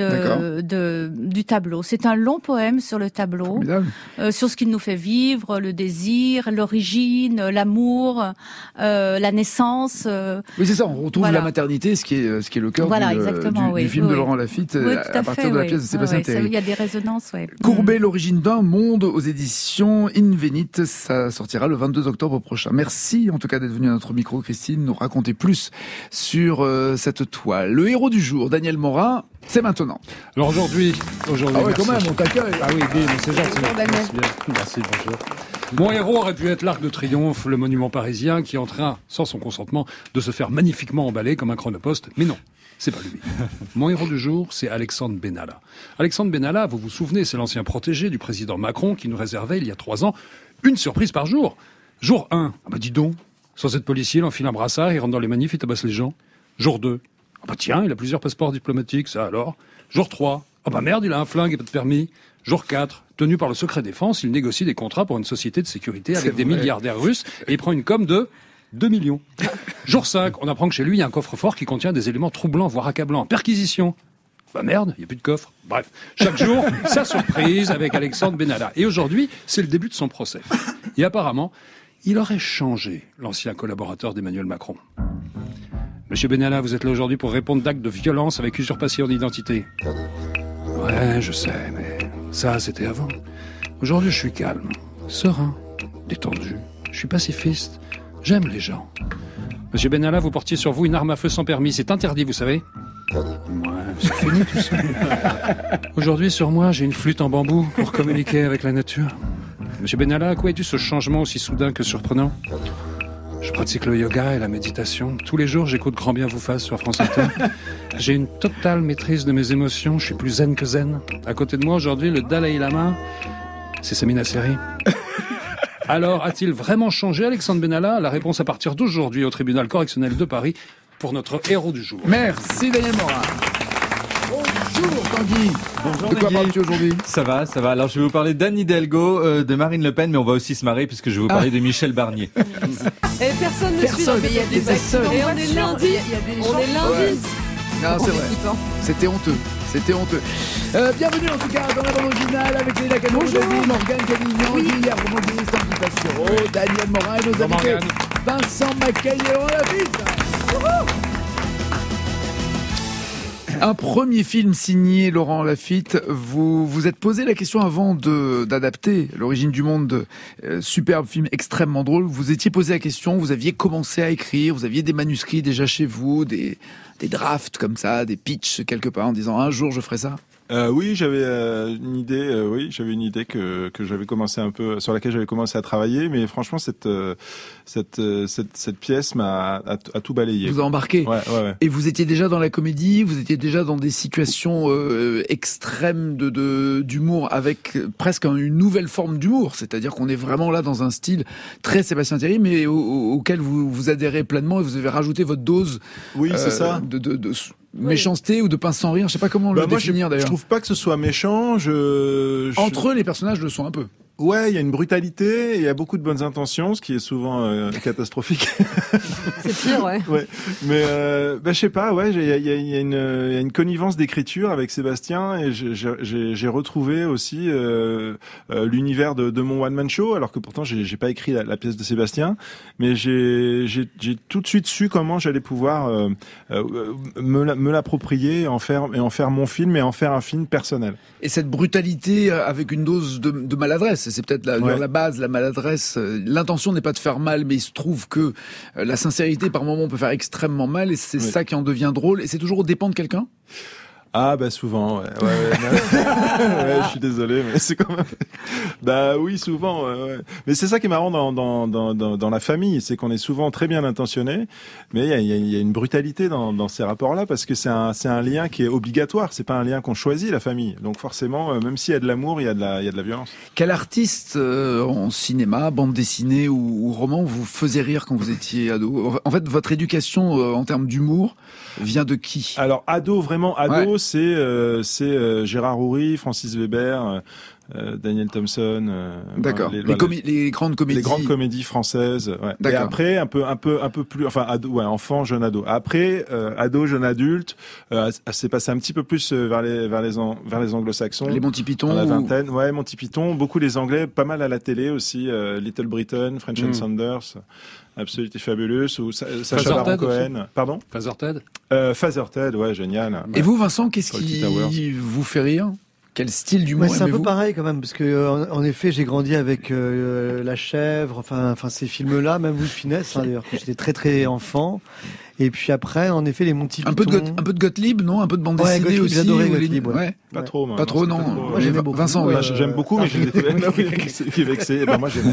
du tableau. C'est un long poème sur le tableau, sur ce qu'il nous fait vivre, le désir, l'origine, l'amour, la naissance. Oui, c'est ça. On retrouve la maternité, ce qui est le cœur du film de Laurent Lafitte, à partir de la pièce de Sébastien Terrier. Il y a des résonances. Courbet, l'origine d'un monde, aux éditions Invenit. Ça sortira le 22 octobre prochain. Merci en tout cas d'être venue à notre micro, Christine, nous raconter plus sur cette toile. Le héros du jour, Daniel Morin, c'est maintenant. Alors aujourd'hui. Ah ouais, quand même, on t'accueille. Ah oui, c'est gentil. Merci, bonjour. Mon héros aurait pu être l'Arc de Triomphe, le monument parisien qui est en train, sans son consentement, de se faire magnifiquement emballer comme un chronopost. Mais non, c'est pas lui. Mon héros du jour, c'est Alexandre Benalla. Alexandre Benalla, vous vous souvenez, c'est l'ancien protégé du président Macron qui nous réservait, il y a 3 ans, une surprise par jour. Jour 1, ah bah dis donc, sans être policier, il enfile un brassard, il rentre dans les manifs, il tabasse les gens. Jour 2, ah bah tiens, il a plusieurs passeports diplomatiques, ça alors. Jour 3, ah bah merde, il a un flingue et pas de permis. Jour 4, tenu par le secret défense, il négocie des contrats pour une société de sécurité avec des milliardaires russes et il prend une com de 2 millions. Jour 5, on apprend que chez lui, il y a un coffre-fort qui contient des éléments troublants, voire accablants. Perquisition. Bah merde, il n'y a plus de coffre. Bref, chaque jour, sa surprise avec Alexandre Benalla. Et aujourd'hui, c'est le début de son procès. Et apparemment, il aurait changé l'ancien collaborateur d'Emmanuel Macron. Monsieur Benalla, vous êtes là aujourd'hui pour répondre d'actes de violence avec usurpation d'identité. Ouais, je sais, mais ça, c'était avant. Aujourd'hui, je suis calme, serein, détendu. Je suis pacifiste. J'aime les gens. Monsieur Benalla, vous portiez sur vous une arme à feu sans permis. C'est interdit, vous savez. Ouais, c'est fini tout ça. Aujourd'hui, sur moi, j'ai une flûte en bambou pour communiquer avec la nature. Monsieur Benalla, à quoi est dû ce changement aussi soudain que surprenant ? Je pratique le yoga et la méditation. Tous les jours, j'écoute Grand Bien vous fasse sur France Inter. J'ai une totale maîtrise de mes émotions. Je suis plus zen que zen. À côté de moi, aujourd'hui, le Dalai Lama, c'est Samina Seri. Alors, a-t-il vraiment changé, Alexandre Benalla ? La réponse à partir d'aujourd'hui au tribunal correctionnel de Paris pour notre héros du jour. Merci Daniel Morin. Bonjour Tanguy. Bonjour. De quoi parles-tu aujourd'hui ? Ça va. Alors je vais vous parler d'Anne Hidalgo, de Marine Le Pen, mais on va aussi se marrer puisque je vais vous parler de Michel Barnier. Et personne ne suit. Mais il y a des accidents. Et on est lundi. On est lundi. Non, c'est vrai. C'était honteux. Bienvenue en tout cas dans la bande originale avec Léla Canot-David, Morgane Cadignan, Guillaume Romandini, Tanguy Passero, Daniel Morin et nos invités Vincent Macay et Laurent Lafitte. Un premier film signé Laurent Lafitte. Vous vous êtes posé la question avant d'adapter L'origine du monde, superbe film extrêmement drôle. Vous étiez posé la question, vous aviez commencé à écrire, vous aviez des manuscrits déjà chez vous, des drafts comme ça, des pitchs quelque part en disant un jour je ferai ça. Oui, j'avais une idée. J'avais une idée que j'avais commencé un peu, sur laquelle j'avais commencé à travailler, mais franchement cette pièce a tout balayé. Vous a embarqué. Ouais. Et vous étiez déjà dans la comédie, vous étiez déjà dans des situations extrêmes d'humour avec presque une nouvelle forme d'humour, c'est-à-dire qu'on est vraiment là dans un style très Sébastien Thierry, mais auquel vous adhérez pleinement et vous avez rajouté votre dose. Oui, c'est ça. De méchanceté ou de pince sans rire, je sais pas comment le définir d'ailleurs. Je trouve pas que ce soit méchant. Entre eux, les personnages le sont un peu. Ouais, il y a une brutalité, il y a beaucoup de bonnes intentions, ce qui est souvent catastrophique. C'est pire, ouais. Ouais. Mais je sais pas, ouais, il y a une connivence d'écriture avec Sébastien et j'ai retrouvé aussi l'univers de mon one man show, alors que pourtant j'ai pas écrit la pièce de Sébastien, mais j'ai tout de suite su comment j'allais pouvoir me l'approprier et en faire mon film et en faire un film personnel. Et cette brutalité avec une dose de maladresse. C'est peut-être la base, la maladresse. L'intention n'est pas de faire mal, mais il se trouve que la sincérité, par moment, peut faire extrêmement mal, et c'est ça qui en devient drôle. Et c'est toujours au dépens de quelqu'un ? Ah souvent, ouais. Ouais, je suis désolé, mais c'est quand même. Oui, souvent. Ouais. Mais c'est ça qui est marrant dans la famille, c'est qu'on est souvent très bien intentionné, mais il y a une brutalité dans ces rapports-là parce que c'est un lien qui est obligatoire. C'est pas un lien qu'on choisit, la famille. Donc forcément, même s'il y a de l'amour, il y a de la violence. Quel artiste en cinéma, bande dessinée ou roman vous faisait rire quand vous étiez ado ? En fait, votre éducation en termes d'humour vient de qui ? Alors vraiment ado. Ouais. C'est Gérard Houry, Francis Weber, Daniel Thompson. D'accord. Les grandes comédies. Les grandes comédies françaises. Ouais. Et après, un peu plus, enfin, enfant, jeune ado. Après, ado, jeune adulte, c'est passé un petit peu plus vers les anglo-saxons. Les Monty Python. Dans la vingtaine. Ouais, Monty Python. Beaucoup les anglais, pas mal à la télé aussi. Little Britain, French and Saunders. Absolument Fabulous, ou Sacha Baron Cohen. Pardon ? Father Ted. Father Ted, ouais, génial. Et vous, Vincent, qu'est-ce qui vous fait rire ? Quel style d'humour c'est un peu pareil quand même, parce que en effet, j'ai grandi avec La Chèvre, enfin ces films-là, même Louis de Funès, d'ailleurs, quand j'étais très très enfant. Et puis après, en effet, les Monty Python. Un peu de Gottlieb, non ? Un peu de bande dessinée aussi. J'adorais Gottlieb. Ouais. Pas trop, moi. Pas trop, non. Moi, j'aimais beaucoup. Vincent, j'aime beaucoup, mais j'ai été qui est vexé. Moi, j'aimais.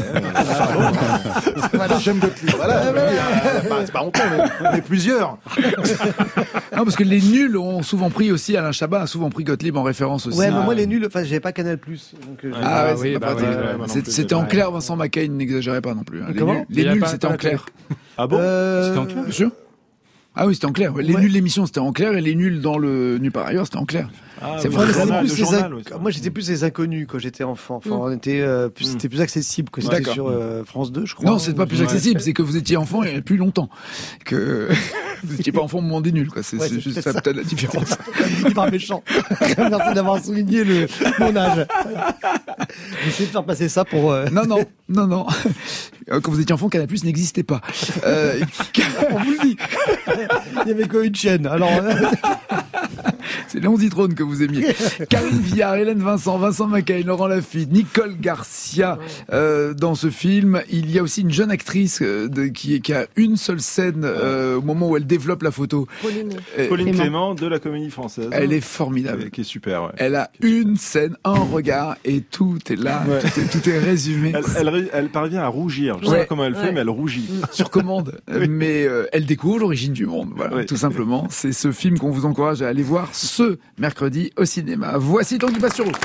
Voilà, j'aime Gottlieb. Voilà. C'est pas honteux, on est plusieurs. Non, parce que les nuls ont souvent pris aussi, Alain Chabat a souvent pris Gottlieb en référence aussi. Ouais, mais moi les nuls, enfin j'avais pas Canal+. Donc, c'est pas pratique. C'était en clair, Vincent McCain, n'exagérez pas non plus. Hein. Les nuls, c'était en clair. Ah bon C'était en clair, bien sûr. Ah oui, c'était en clair. Les nuls l'émission, c'était en clair, et les nuls dans le Nu par ailleurs, c'était en clair. C'est vrai, moi j'étais plus les inconnus quand j'étais enfant. Enfin, on était c'était plus accessible que c'était sur France 2, je crois. Non, c'est pas plus accessible, c'est que vous étiez enfant il y a plus longtemps. Que vous étiez pas enfant au moment des nuls, quoi. C'est juste ça peut-être la différence. Il parle méchant. Merci d'avoir souligné mon âge. J'essaie de faire passer ça pour. Non. Quand vous étiez enfant, Canal+ n'existait pas. On vous le dit. Il y avait qu'une chaîne. Alors. C'est Léon Zitrone que vous aimiez. Karine Viard, Hélène Vincent, Vincent McCain, Laurent Lafitte, Nicole Garcia. Dans ce film, il y a aussi une jeune actrice qui a une seule scène au moment où elle développe la photo. Pauline Clément de la Comédie Française. Elle est formidable. Qui est super. Ouais. Elle a une scène, un regard et tout est là. Ouais. Tout est résumé. Elle parvient à rougir. Je sais pas comment elle fait, mais elle rougit. Sur commande. Oui. Mais elle découvre l'origine du monde. Voilà, tout simplement. C'est ce film qu'on vous encourage à aller voir ce mercredi au cinéma. Voici donc du Passe sur route.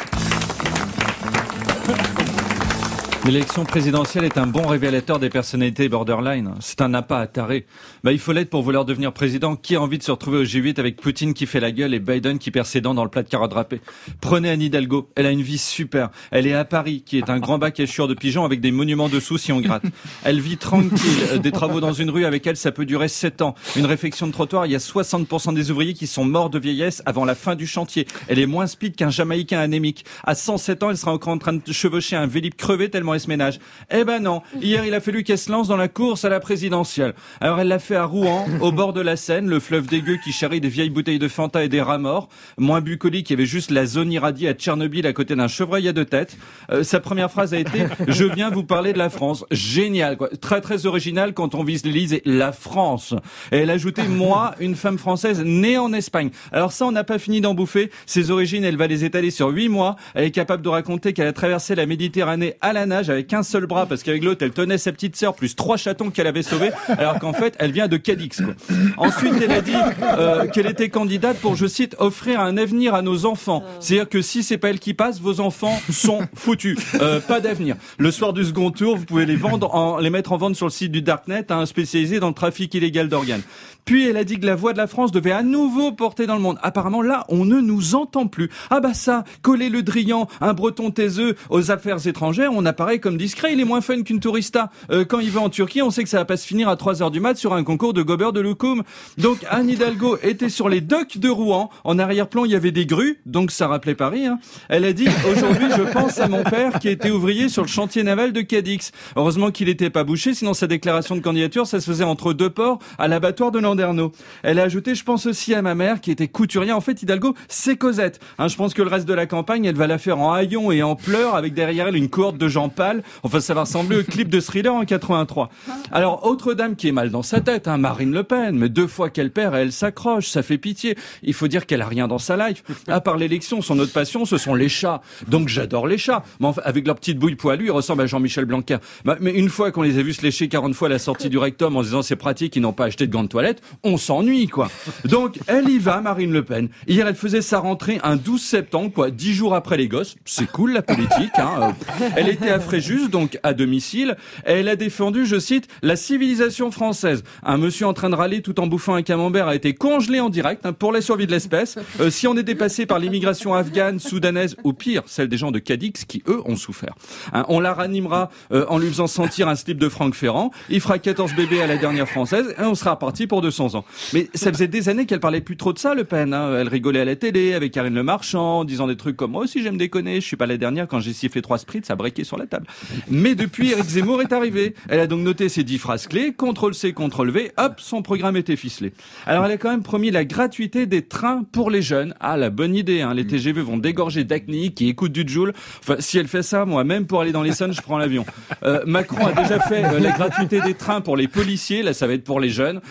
L'élection présidentielle est un bon révélateur des personnalités borderline. C'est un appât à taré. Il faut l'être pour vouloir devenir président. Qui a envie de se retrouver au G8 avec Poutine qui fait la gueule et Biden qui perd ses dents dans le plat de carottes râpées? Prenez Anne Hidalgo. Elle a une vie super. Elle est à Paris, qui est un grand bac à chiure de pigeons avec des monuments dessous si on gratte. Elle vit tranquille. Des travaux dans une rue avec elle, ça peut durer 7 ans. Une réfection de trottoir, il y a 60% des ouvriers qui sont morts de vieillesse avant la fin du chantier. Elle est moins speed qu'un Jamaïcain anémique. À 107 ans, elle sera encore en train de chevaucher un Vélib crevé tellement elle se ménage. Eh ben non, hier il a fallu qu'elle se lance dans la course à la présidentielle. Alors elle l'a fait à Rouen, au bord de la Seine, le fleuve dégueu qui charrie des vieilles bouteilles de Fanta et des rats morts. Moins bucolique, il y avait juste la zone irradiée à Tchernobyl à côté d'un chevreuil à 2 têtes. Sa première phrase a été « Je viens vous parler de la France ». Génial, quoi. Très très original quand on vise l'Élysée, la France. Et elle a ajouté « Moi, une femme française née en Espagne ». Alors ça, on n'a pas fini d'en bouffer. Ses origines, elle va les étaler sur 8 mois. Elle est capable de raconter qu'elle a traversé la Méditerranée à la nage avec un seul bras parce qu'avec l'autre elle tenait sa petite sœur plus 3 chatons qu'elle avait sauvés alors qu'en fait elle vient de Cadix, quoi. Ensuite elle a dit qu'elle était candidate pour, je cite, offrir un avenir à nos enfants. C'est-à-dire que si c'est pas elle qui passe, vos enfants sont foutus. Pas d'avenir. Le soir du second tour, vous pouvez les mettre en vente sur le site du Darknet, spécialisé dans le trafic illégal d'organes. Puis elle a dit que la voix de la France devait à nouveau porter dans le monde. Apparemment là, on ne nous entend plus. Ah bah ça, coller le Drian, un breton taiseux aux affaires étrangères, on apparaît comme discret, il est moins fun qu'une tourista. Quand il va en Turquie, on sait que ça va pas se finir à 3h du mat sur un concours de gobeur de loukoum. Donc Anne Hidalgo était sur les docks de Rouen. En arrière-plan, il y avait des grues, donc ça rappelait Paris. Elle a dit « Aujourd'hui, je pense à mon père qui était ouvrier sur le chantier naval de Cadix. Heureusement qu'il n'était pas bouché, sinon sa déclaration de candidature, ça se faisait entre 2 ports à l'abattoir de Landerneau. » Elle a ajouté « Je pense aussi à ma mère qui était couturière. En fait, Hidalgo, c'est Cosette. Je pense que le reste de la campagne, elle va la faire en haillons et en pleurs avec derrière elle une cohorte de gens pâles. Enfin, ça va ressembler au clip de Thriller en 83. Alors, autre dame qui est mal dans sa tête, Marine Le Pen. Mais 2 fois qu'elle perd, elle s'accroche. Ça fait pitié. Il faut dire qu'elle a rien dans sa life. À part l'élection, son autre passion, ce sont les chats. Donc, j'adore les chats. Mais enfin, avec leur petite bouille poilue, ils ressemblent à Jean-Michel Blanquer. Mais une fois qu'on les a vus se lécher 40 fois à la sortie du rectum en disant c'est pratique, ils n'ont pas acheté de gants de toilette, on s'ennuie, quoi. Donc, elle y va, Marine Le Pen. Hier, elle faisait sa rentrée un 12 septembre, quoi, 10 jours après les gosses. C'est cool, la politique, Elle était à Fréjus, donc à domicile. Et elle a défendu, je cite, la civilisation française. Un monsieur en train de râler tout en bouffant un camembert a été congelé en direct, pour la survie de l'espèce. Si on est dépassé par l'immigration afghane, soudanaise, ou pire, celle des gens de Cadix qui, eux, ont souffert. On la ranimera en lui faisant sentir un slip de Franck Ferrand. Il fera 14 bébés à la dernière française et on sera reparti pour 200 ans. Mais ça faisait des années qu'elle parlait plus trop de ça, Le Pen. Elle rigolait à la télé avec Karine Le Marchand, en disant des trucs comme moi aussi j'aime déconner, je suis pas la dernière, quand j'ai sifflé 3 spritz, ça breakait sur la table. Mais depuis, Éric Zemmour est arrivé. Elle a donc noté ses 10 phrases clés, CTRL-C, CTRL-V, hop, son programme était ficelé. Alors elle a quand même promis la gratuité des trains pour les jeunes. Ah, la bonne idée, les TGV vont dégorger d'acné qui écoutent du Joule. Enfin, si elle fait ça, moi, même pour aller dans l'Essonne, je prends l'avion. Macron a déjà fait la gratuité des trains pour les policiers, là ça va être pour les jeunes, mais à terme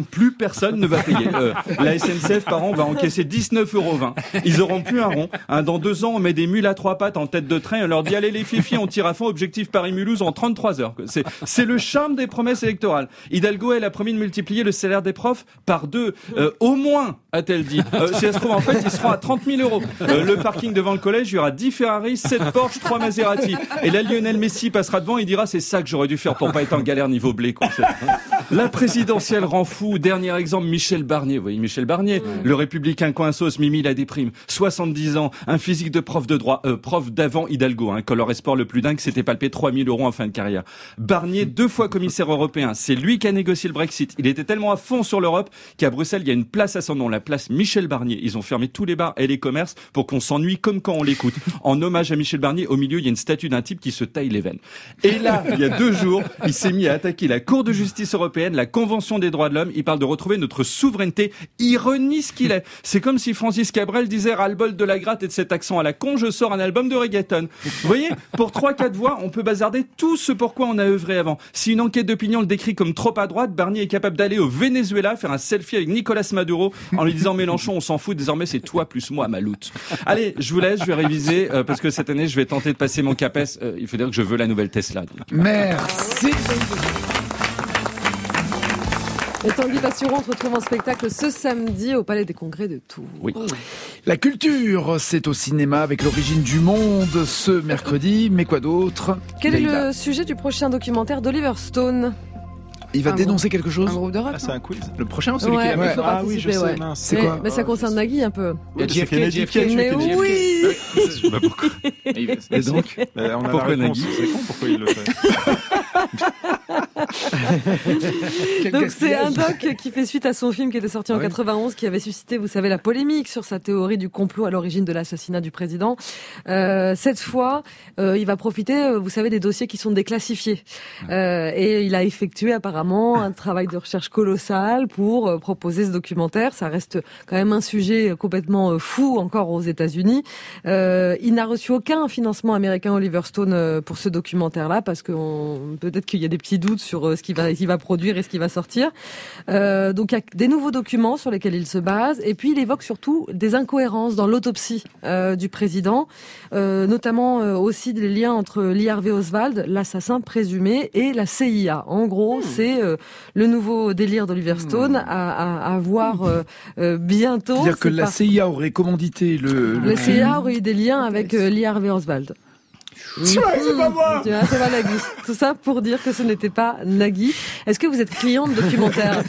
simple, plus personne ne va payer. La SNCF par an va encaisser 19,20 €. Ils auront plus un rond. Dans 2 ans, on met des mules à 3 pattes en tête de train et on leur dit allez les fifis, on tire à fond, objectif Paris-Mulhouse en 33 heures. C'est le charme des promesses électorales. Hidalgo, elle a promis de multiplier le salaire des profs par 2. Au moins, a-t-elle dit. Si elle se trouve, en fait, ils seront à 30 000 €. Le parking devant le collège, il y aura 10 Ferrari, 7 Porsche, 3 Maserati. Et là, Lionel Messi passera devant et dira c'est ça que j'aurais dû faire pour pas être en galère niveau blé. Quoi. La présidentielle rend fou. Dernier exemple, Michel Barnier. Vous voyez, Michel Barnier, le républicain coinsos, Mimi la déprime. 70 ans, un physique de prof de droit, prof d'avant Hidalgo. Quand leur sport le plus dingue, c'était palpé 3 000 € en fin de carrière. Barnier, 2 fois commissaire européen. C'est lui qui a négocié le Brexit. Il était tellement à fond sur l'Europe qu'à Bruxelles, il y a une place à son nom, la place Michel Barnier. Ils ont fermé tous les bars et les commerces pour qu'on s'ennuie comme quand on l'écoute. En hommage à Michel Barnier, au milieu, il y a une statue d'un type qui se taille les veines. Et là, il y a 2 jours, il s'est mis à attaquer la Cour de justice européenne, la Convention des droits de l'homme. Il parle de retrouver notre souveraineté. Ironie ce qu'il est. C'est comme si Francis Cabrel disait ras-le-bol de la gratte et de cet accent à la con, je sors un album de reggaeton. Vous voyez, pour 3-4 voix, on peut bazarder tout ce pourquoi on a œuvré avant. Si une enquête d'opinion le décrit comme trop à droite, Barnier est capable d'aller au Venezuela faire un selfie avec Nicolas Maduro en lui disant Mélenchon, on s'en fout, désormais c'est toi plus moi, Maloute. Allez, je vous laisse, je vais réviser parce que cette année je vais tenter de passer mon CAPES. Il faut dire que je veux la nouvelle Tesla. Merci. Et Tanguy Passeron, on se retrouve en spectacle ce samedi au Palais des Congrès de Tours. Oui. La culture, c'est au cinéma avec l'origine du monde ce mercredi. Mais quoi d'autre? Quel est le sujet du prochain documentaire d'Oliver Stone? Il va dénoncer quelque chose? Un groupe de rock. C'est un quiz. Le prochain ou celui qui a il faut Ah oui, je sais. mince. C'est quoi? Mais ça concerne Nagui un peu. JFK. Mais oui. Bah pourquoi? Et donc, on a pourquoi la réponse. Nagui? C'est con, pourquoi il le fait? Donc c'est un doc qui fait suite à son film qui était sorti en 91, qui avait suscité, vous savez, la polémique sur sa théorie du complot à l'origine de l'assassinat du président. Cette fois, il va profiter, vous savez, des dossiers qui sont déclassifiés. Et il a effectué apparemment un travail de recherche colossal pour proposer ce documentaire. Ça reste quand même un sujet complètement fou encore aux États-Unis. Il n'a reçu aucun financement américain, Oliver Stone, pour ce documentaire-là, parce que peut-être qu'il y a des petits doutes sur ce qu'il va produire et ce qui va sortir. Donc il y a des nouveaux documents sur lesquels il se base, et puis il évoque surtout des incohérences dans l'autopsie du président, notamment aussi des liens entre Lee Harvey Oswald, l'assassin présumé, et la CIA. En gros, c'est le nouveau délire d'Oliver Stone à voir bientôt. C'est-à-dire que la CIA aurait commandité La CIA aurait eu des liens avec Lee Harvey Oswald. C'est pas moi. C'est pas Nagui. Tout ça pour dire que ce n'était pas Nagui. Est-ce que vous êtes client de documentaires?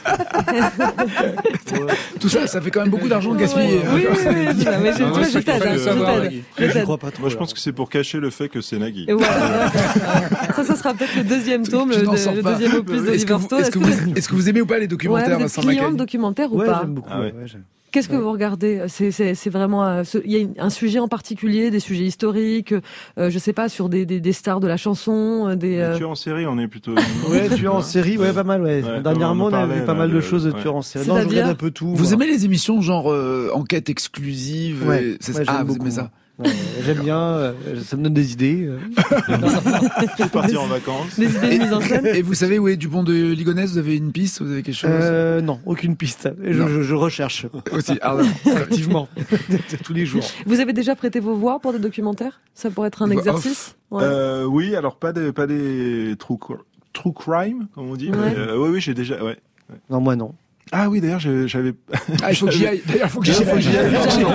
Tout ça, ça fait quand même beaucoup d'argent gaspillé. Oui, mais je t'aide. Je crois pas trop. Moi, je pense que c'est pour cacher le fait que c'est Nagui. Voilà. Ça sera peut-être le deuxième tome, le deuxième opus d'Oliver Stone. Est-ce que vous aimez ou pas les documentaires? Vous êtes client de documentaires ou pas? J'aime beaucoup. Qu'est-ce que vous regardez? C'est vraiment, il y a un sujet en particulier, des sujets historiques, je sais pas, sur des stars de la chanson, des. Tueurs en série, on est plutôt. Ouais, tueurs en série, pas mal, Dernièrement, on a vu pas mal de choses de tueurs en série. Non, je regarde un peu tout. Vous aimez les émissions genre enquête exclusive? Vous aimez ça? Ouais, j'aime bien, ça me donne des idées. Je suis parti en vacances. Des idées de mise en scène. Et vous savez où est Dupont de Ligonnès? Vous avez une piste? Vous avez quelque chose? Non, aucune piste. Je recherche. Aussi, activement, tous les jours. Vous avez déjà prêté vos voix pour des documentaires? Ça pourrait être un exercice? Oui, alors pas des true crime, comme on dit. Ouais. Oui, j'ai déjà. Ouais. Non, moi non. Ah oui, d'ailleurs, j'avais. Ah, il faut que j'y aille. D'ailleurs, il faut que j'y aille.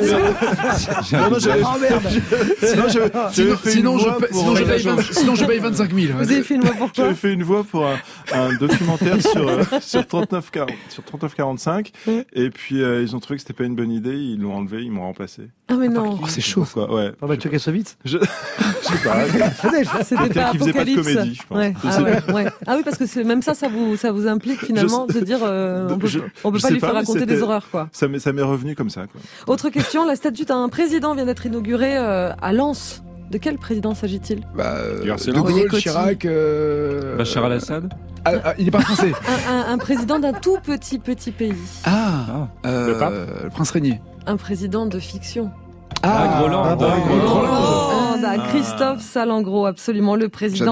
Oh merde. Sinon, je paye 25 000. Vous avez fait une voix pour quoi? J'avais fait une voix pour un documentaire sur 39-45. Et puis, ils ont trouvé que c'était pas une bonne idée. Ils l'ont enlevé, ils m'ont remplacé. Ah, mais non. C'est chaud. Ouais. Tu veux qu'elle soit vite? Je sais pas. C'était pas qui faisait pas de comédie, je pense. Ouais. Ah oui, parce que même ça vous implique finalement de dire, on peut pas lui faire raconter des horreurs, quoi. Ça m'est revenu comme ça, quoi. Autre question, la statue d'un président vient d'être inaugurée à Lens. De quel président s'agit-il? De Gaulle, Chirac, Bachar al-Assad. Il n'est pas français. Un président d'un tout petit pays. Le pape, le prince Régnier. Un président de fiction. Groland. Christophe Salengro, absolument, le président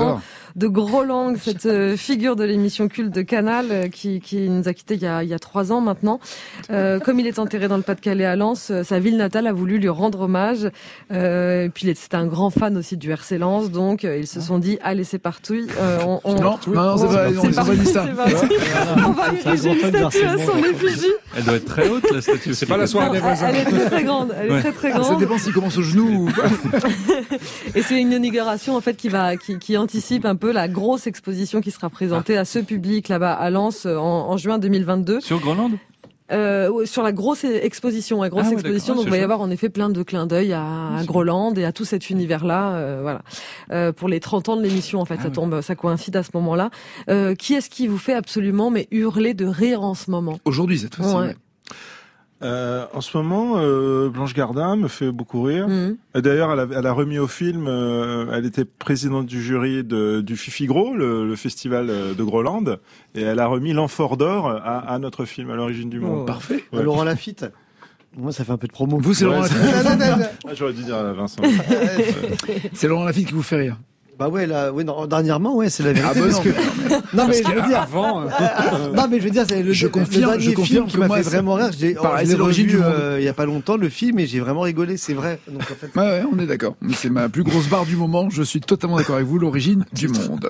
de Groland, cette figure de l'émission culte de Canal qui nous a quittés il y a 3 ans maintenant. Comme il est enterré dans le Pas-de-Calais à Lens, sa ville natale a voulu lui rendre hommage. Et puis c'était un grand fan aussi du RC Lens, donc ils se sont dit allez c'est parti. Non, c'est pas dit ça. On va ériger une statue à son effigie. Elle doit être très haute la statue. C'est pas la soirée des voisins. Elle est très grande. Elle est très grande. Ça dépend s'il commence au genou ou pas. Et c'est une inauguration en fait qui anticipe un peu la grosse exposition qui sera présentée à ce public là-bas à Lens en juin 2022. Sur Groland. Sur la grosse exposition, exposition, donc il va y avoir en effet plein de clins d'œil à Groland et à tout cet univers-là, voilà. Pour les 30 ans de l'émission, en fait, ça coïncide à ce moment-là. Qui est-ce qui vous fait absolument hurler de rire en ce moment? Aujourd'hui, cette fois-ci. Ouais. En ce moment, Blanche Gardin me fait beaucoup rire. D'ailleurs, elle a remis au film, elle était présidente du jury du Fifigro, le festival de Groland, et elle a remis l'amphore d'or à notre film, à l'origine du monde. Parfait. Ouais. Laurent Lafitte. Moi, ça fait un peu de promo. Vous, c'est Laurent Lafitte. J'aurais dû dire à Vincent. C'est Laurent Lafitte qui vous fait rire. Bah ouais, là, ouais, non, dernièrement, ouais, c'est la vérité. Non, mais je veux dire, avant. Non, mais je veux dire, c'est le dernier film qui m'a fait vraiment rire. Je l'ai revu il y a pas longtemps, le film, et j'ai vraiment rigolé, c'est vrai. Donc, en fait... Ouais, on est d'accord. C'est ma plus grosse barre du moment. Je suis totalement d'accord avec vous. L'origine du monde.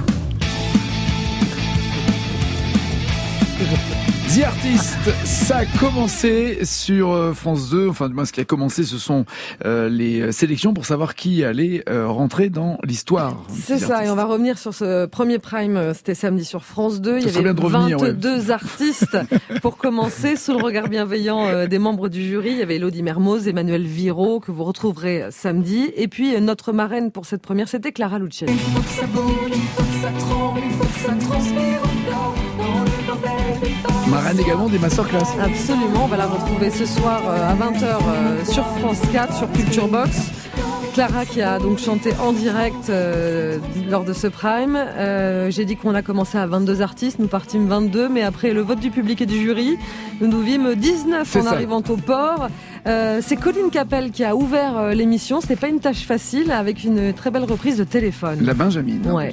The Artist, ça a commencé sur France 2, enfin du moins ce qui a commencé ce sont les sélections pour savoir qui allait rentrer dans l'histoire. C'est ça, et on va revenir sur ce premier prime, c'était samedi sur France 2, il y avait 22 artistes pour commencer, sous le regard bienveillant des membres du jury, il y avait Elodie Mermoz, Emmanuel Viro, que vous retrouverez samedi, et puis notre marraine pour cette première, c'était Clara Luciani. Il faut que ça bouge, il faut que ça tremble, il faut que ça transpire encore dans le bordel. Marraine également des masterclass. Absolument, on va la retrouver ce soir à 20h sur France 4, sur Culture Box. Clara qui a donc chanté en direct lors de ce prime. J'ai dit qu'on a commencé à 22 artistes, nous partîmes 22, mais après le vote du public et du jury, nous vîmes 19 arrivant au port. C'est Colline Capel qui a ouvert l'émission, c'était pas une tâche facile, avec une très belle reprise de Téléphone. La Benjamine. Ouais.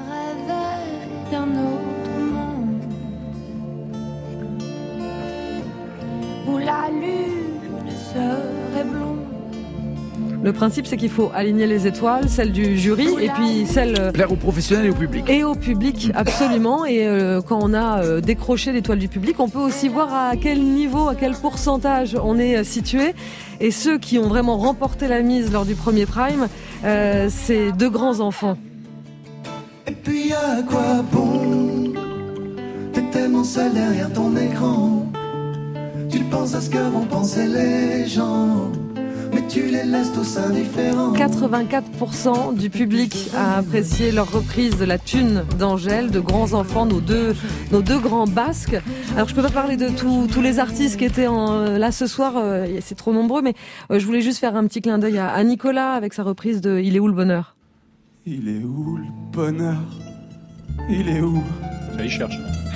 Où la lune serait blonde. Le principe, c'est qu'il faut aligner les étoiles, celles du jury et puis celles... Plaire aux professionnels et au public. Et au public, absolument. Et quand on a décroché l'étoile du public, on peut aussi voir à quel niveau, à quel pourcentage on est situé. Et ceux qui ont vraiment remporté la mise lors du premier prime, c'est 2 grands enfants. Et puis à quoi bon? T'es tellement seul derrière ton écran. Tu penses à ce que vont penser les gens, mais tu les laisses tous indifférents. 84% du public a apprécié leur reprise de la thune d'Angèle, de grands enfants, nos deux grands basques. Alors je peux pas parler de tous les artistes qui étaient là ce soir, c'est trop nombreux, mais je voulais juste faire un petit clin d'œil à Nicolas avec sa reprise de Il est où le bonheur? Il est où le bonheur? Il est où? Ça, il cherche.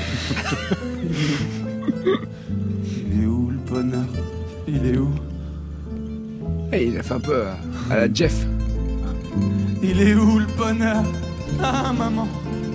Il est où le bonheur? Il est où? Et il a fait un peu à la Jeff. Il est où le bonheur? Ah maman.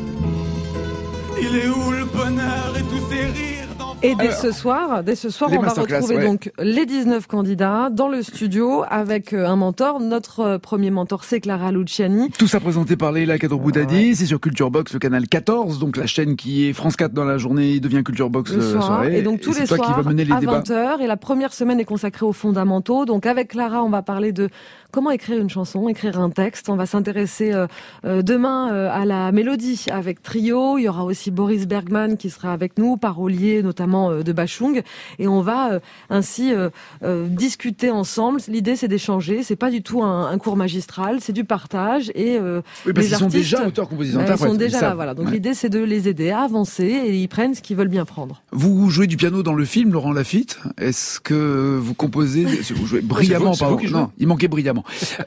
Il est où le bonheur et tous ces rires? Et dès ce soir, on va retrouver donc les 19 candidats dans le studio avec un mentor. Notre premier mentor, c'est Clara Luciani. Tout ça présenté par Leila Kadroboudadi. C'est sur Culture Box, le canal 14, donc la chaîne qui est France 4 dans la journée devient Culture Box le soir. Et donc tous les soirs qui va mener les à débats. 20h. Et la première semaine est consacrée aux fondamentaux. Donc avec Clara, on va parler de comment écrire une chanson, écrire un texte. On va s'intéresser demain à la mélodie avec Trio. Il y aura aussi Boris Bergman qui sera avec nous, parolier notamment de Bachung, et on va ainsi discuter ensemble. L'idée, c'est d'échanger. C'est pas du tout un cours magistral, c'est du partage. Et oui, parce qu'ils sont déjà auteurs-compositeurs. Ils sont déjà là, voilà. Donc l'idée, c'est de les aider à avancer et ils prennent ce qu'ils veulent bien prendre. Vous jouez du piano dans le film, Laurent Lafitte. Est-ce que vous composez? Vous jouez brillamment, pardon. Non, il manquait brillamment.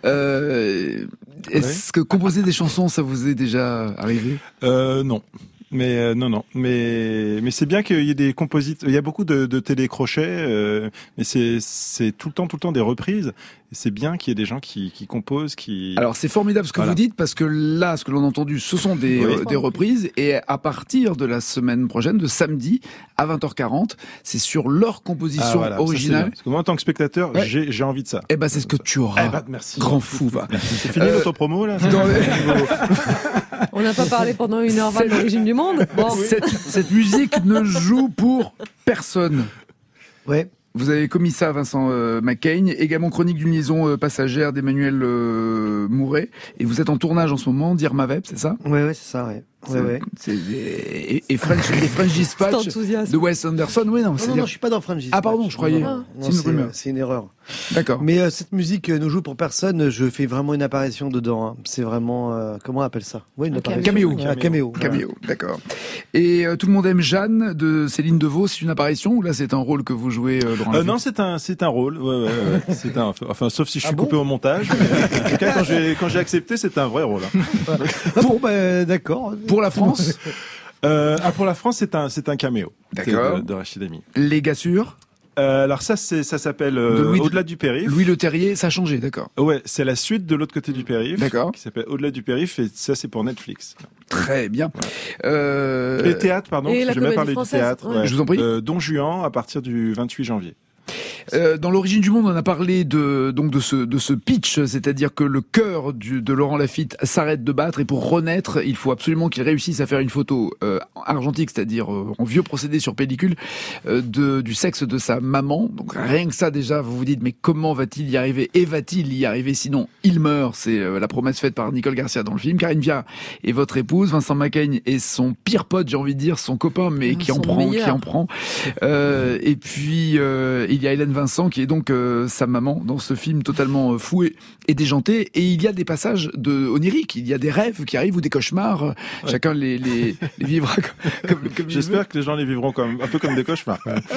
Est-ce que composer des chansons, ça vous est déjà arrivé? Non. Mais non. Mais c'est bien qu'il y ait des compositeurs. Il y a beaucoup de télécrochets, mais c'est tout le temps des reprises. c'est bien qu'il y ait des gens qui composent, qui... Alors c'est formidable ce que vous dites, parce que là, ce que l'on a entendu, ce sont des reprises, et à partir de la semaine prochaine, de samedi, à 20h40, c'est sur leur composition originale. Parce que moi, en tant que spectateur, j'ai envie de ça. Eh ben, c'est ce que tu auras. Merci. Grand fou, va. C'est fini l'autopromo, là? On n'a pas parlé pendant 1h20 de l'origine du monde. Bon. Cette musique ne joue pour personne. Ouais. Vous avez commis ça, Vincent McCain, également chronique d'une liaison passagère d'Emmanuel Mouret, et vous êtes en tournage en ce moment d'Irma Vep, c'est ça? Ouais, c'est ça, ouais. Et French Dispatch de Wes Anderson, oui, non. Non, je suis pas dans French Dispatch. Ah, pardon, je croyais. C'est une erreur. D'accord. Mais cette musique ne joue pour personne, je fais vraiment une apparition dedans. Hein. C'est vraiment, comment on appelle ça? Ouais, une apparition. Caméo. D'accord. Et Tout le monde aime Jeanne de Céline Devaux, c'est une apparition ou là c'est un rôle que vous jouez Laurent Lafitte? Non, c'est un rôle. Ouais. Enfin, sauf si je suis coupé au montage. En tout cas, quand j'ai accepté, c'est un vrai rôle. Hein. D'accord. Pour la France? Pour la France, c'est un caméo. D'accord. De Rachid Ami. Les gars sûrs? Alors ça s'appelle Au-delà du périph'. Louis Leterrier, ça a changé, d'accord. Ouais, c'est la suite de l'autre côté du périph'. D'accord. Qui s'appelle Au-delà du périph', et ça c'est pour Netflix. Très bien. Et théâtre, pardon, parce que j'ai même parlé du théâtre. Ouais. Je vous en prie. Don Juan à partir du 28 janvier. Dans l'origine du monde, on a parlé de ce pitch, c'est-à-dire que le cœur de Laurent Lafitte s'arrête de battre, et pour renaître, il faut absolument qu'il réussisse à faire une photo argentique, c'est-à-dire en vieux procédé sur pellicule, du sexe de sa maman. Donc rien que ça déjà, vous vous dites mais comment va-t-il y arriver? Et va-t-il y arriver? Sinon, il meurt. C'est la promesse faite par Nicole Garcia dans le film. Karine Viard est votre épouse, Vincent McCain est son pire pote, j'ai envie de dire, son copain, mais qui en prend. Et puis il y a Hélène Vincent qui est donc sa maman dans ce film totalement fou et déjanté, et il y a des passages oniriques, il y a des rêves qui arrivent ou des cauchemars, chacun les vivra comme j'espère que les gens les vivront un peu comme des cauchemars.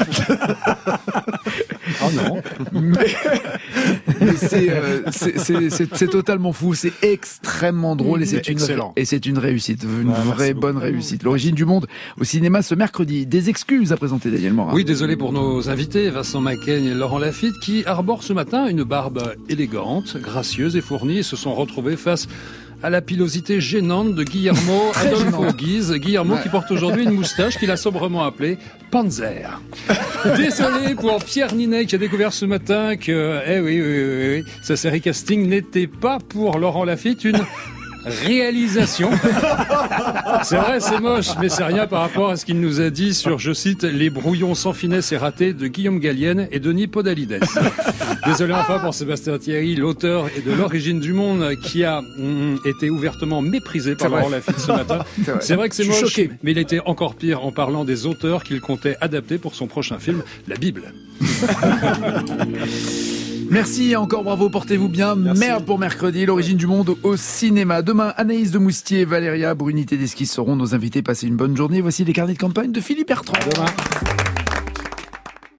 Oh non. Mais c'est totalement fou, c'est extrêmement drôle, et c'est une réussite, une vraie bonne réussite. L'origine du monde au cinéma ce mercredi. Des excuses à présenter, Daniel Morin. Oui, désolé pour nos invités, Vincent McCain et Laurent Lafitte, qui arborent ce matin une barbe élégante, gracieuse et fournie, et se sont retrouvés face à la pilosité gênante de Guillermo Adolfo Guise. Guillermo qui porte aujourd'hui une moustache qu'il a sobrement appelée Panzer. Désolé pour Pierre Ninet qui a découvert ce matin que, sa série casting n'était pas pour Laurent Lafitte une réalisation. C'est vrai, c'est moche, mais c'est rien par rapport à ce qu'il nous a dit sur, je cite, les brouillons sans finesse et ratés de Guillaume Gallienne et Denis Podalides. Désolé enfin pour Sébastien Thierry, l'auteur de l'origine du monde, qui a été ouvertement méprisé par Laurent Lafitte ce matin. C'est vrai que c'est moche, choqué. Mais il était encore pire en parlant des auteurs qu'il comptait adapter pour son prochain film, la Bible. Merci, encore bravo, portez-vous bien. Merci. Merde pour mercredi, l'origine du monde au cinéma. Demain, Anaïs de Moustier, Valéria Bruni Tedeschi seront nos invités. Passez une bonne journée. Voici les carnets de campagne de Philippe Bertrand. Demain.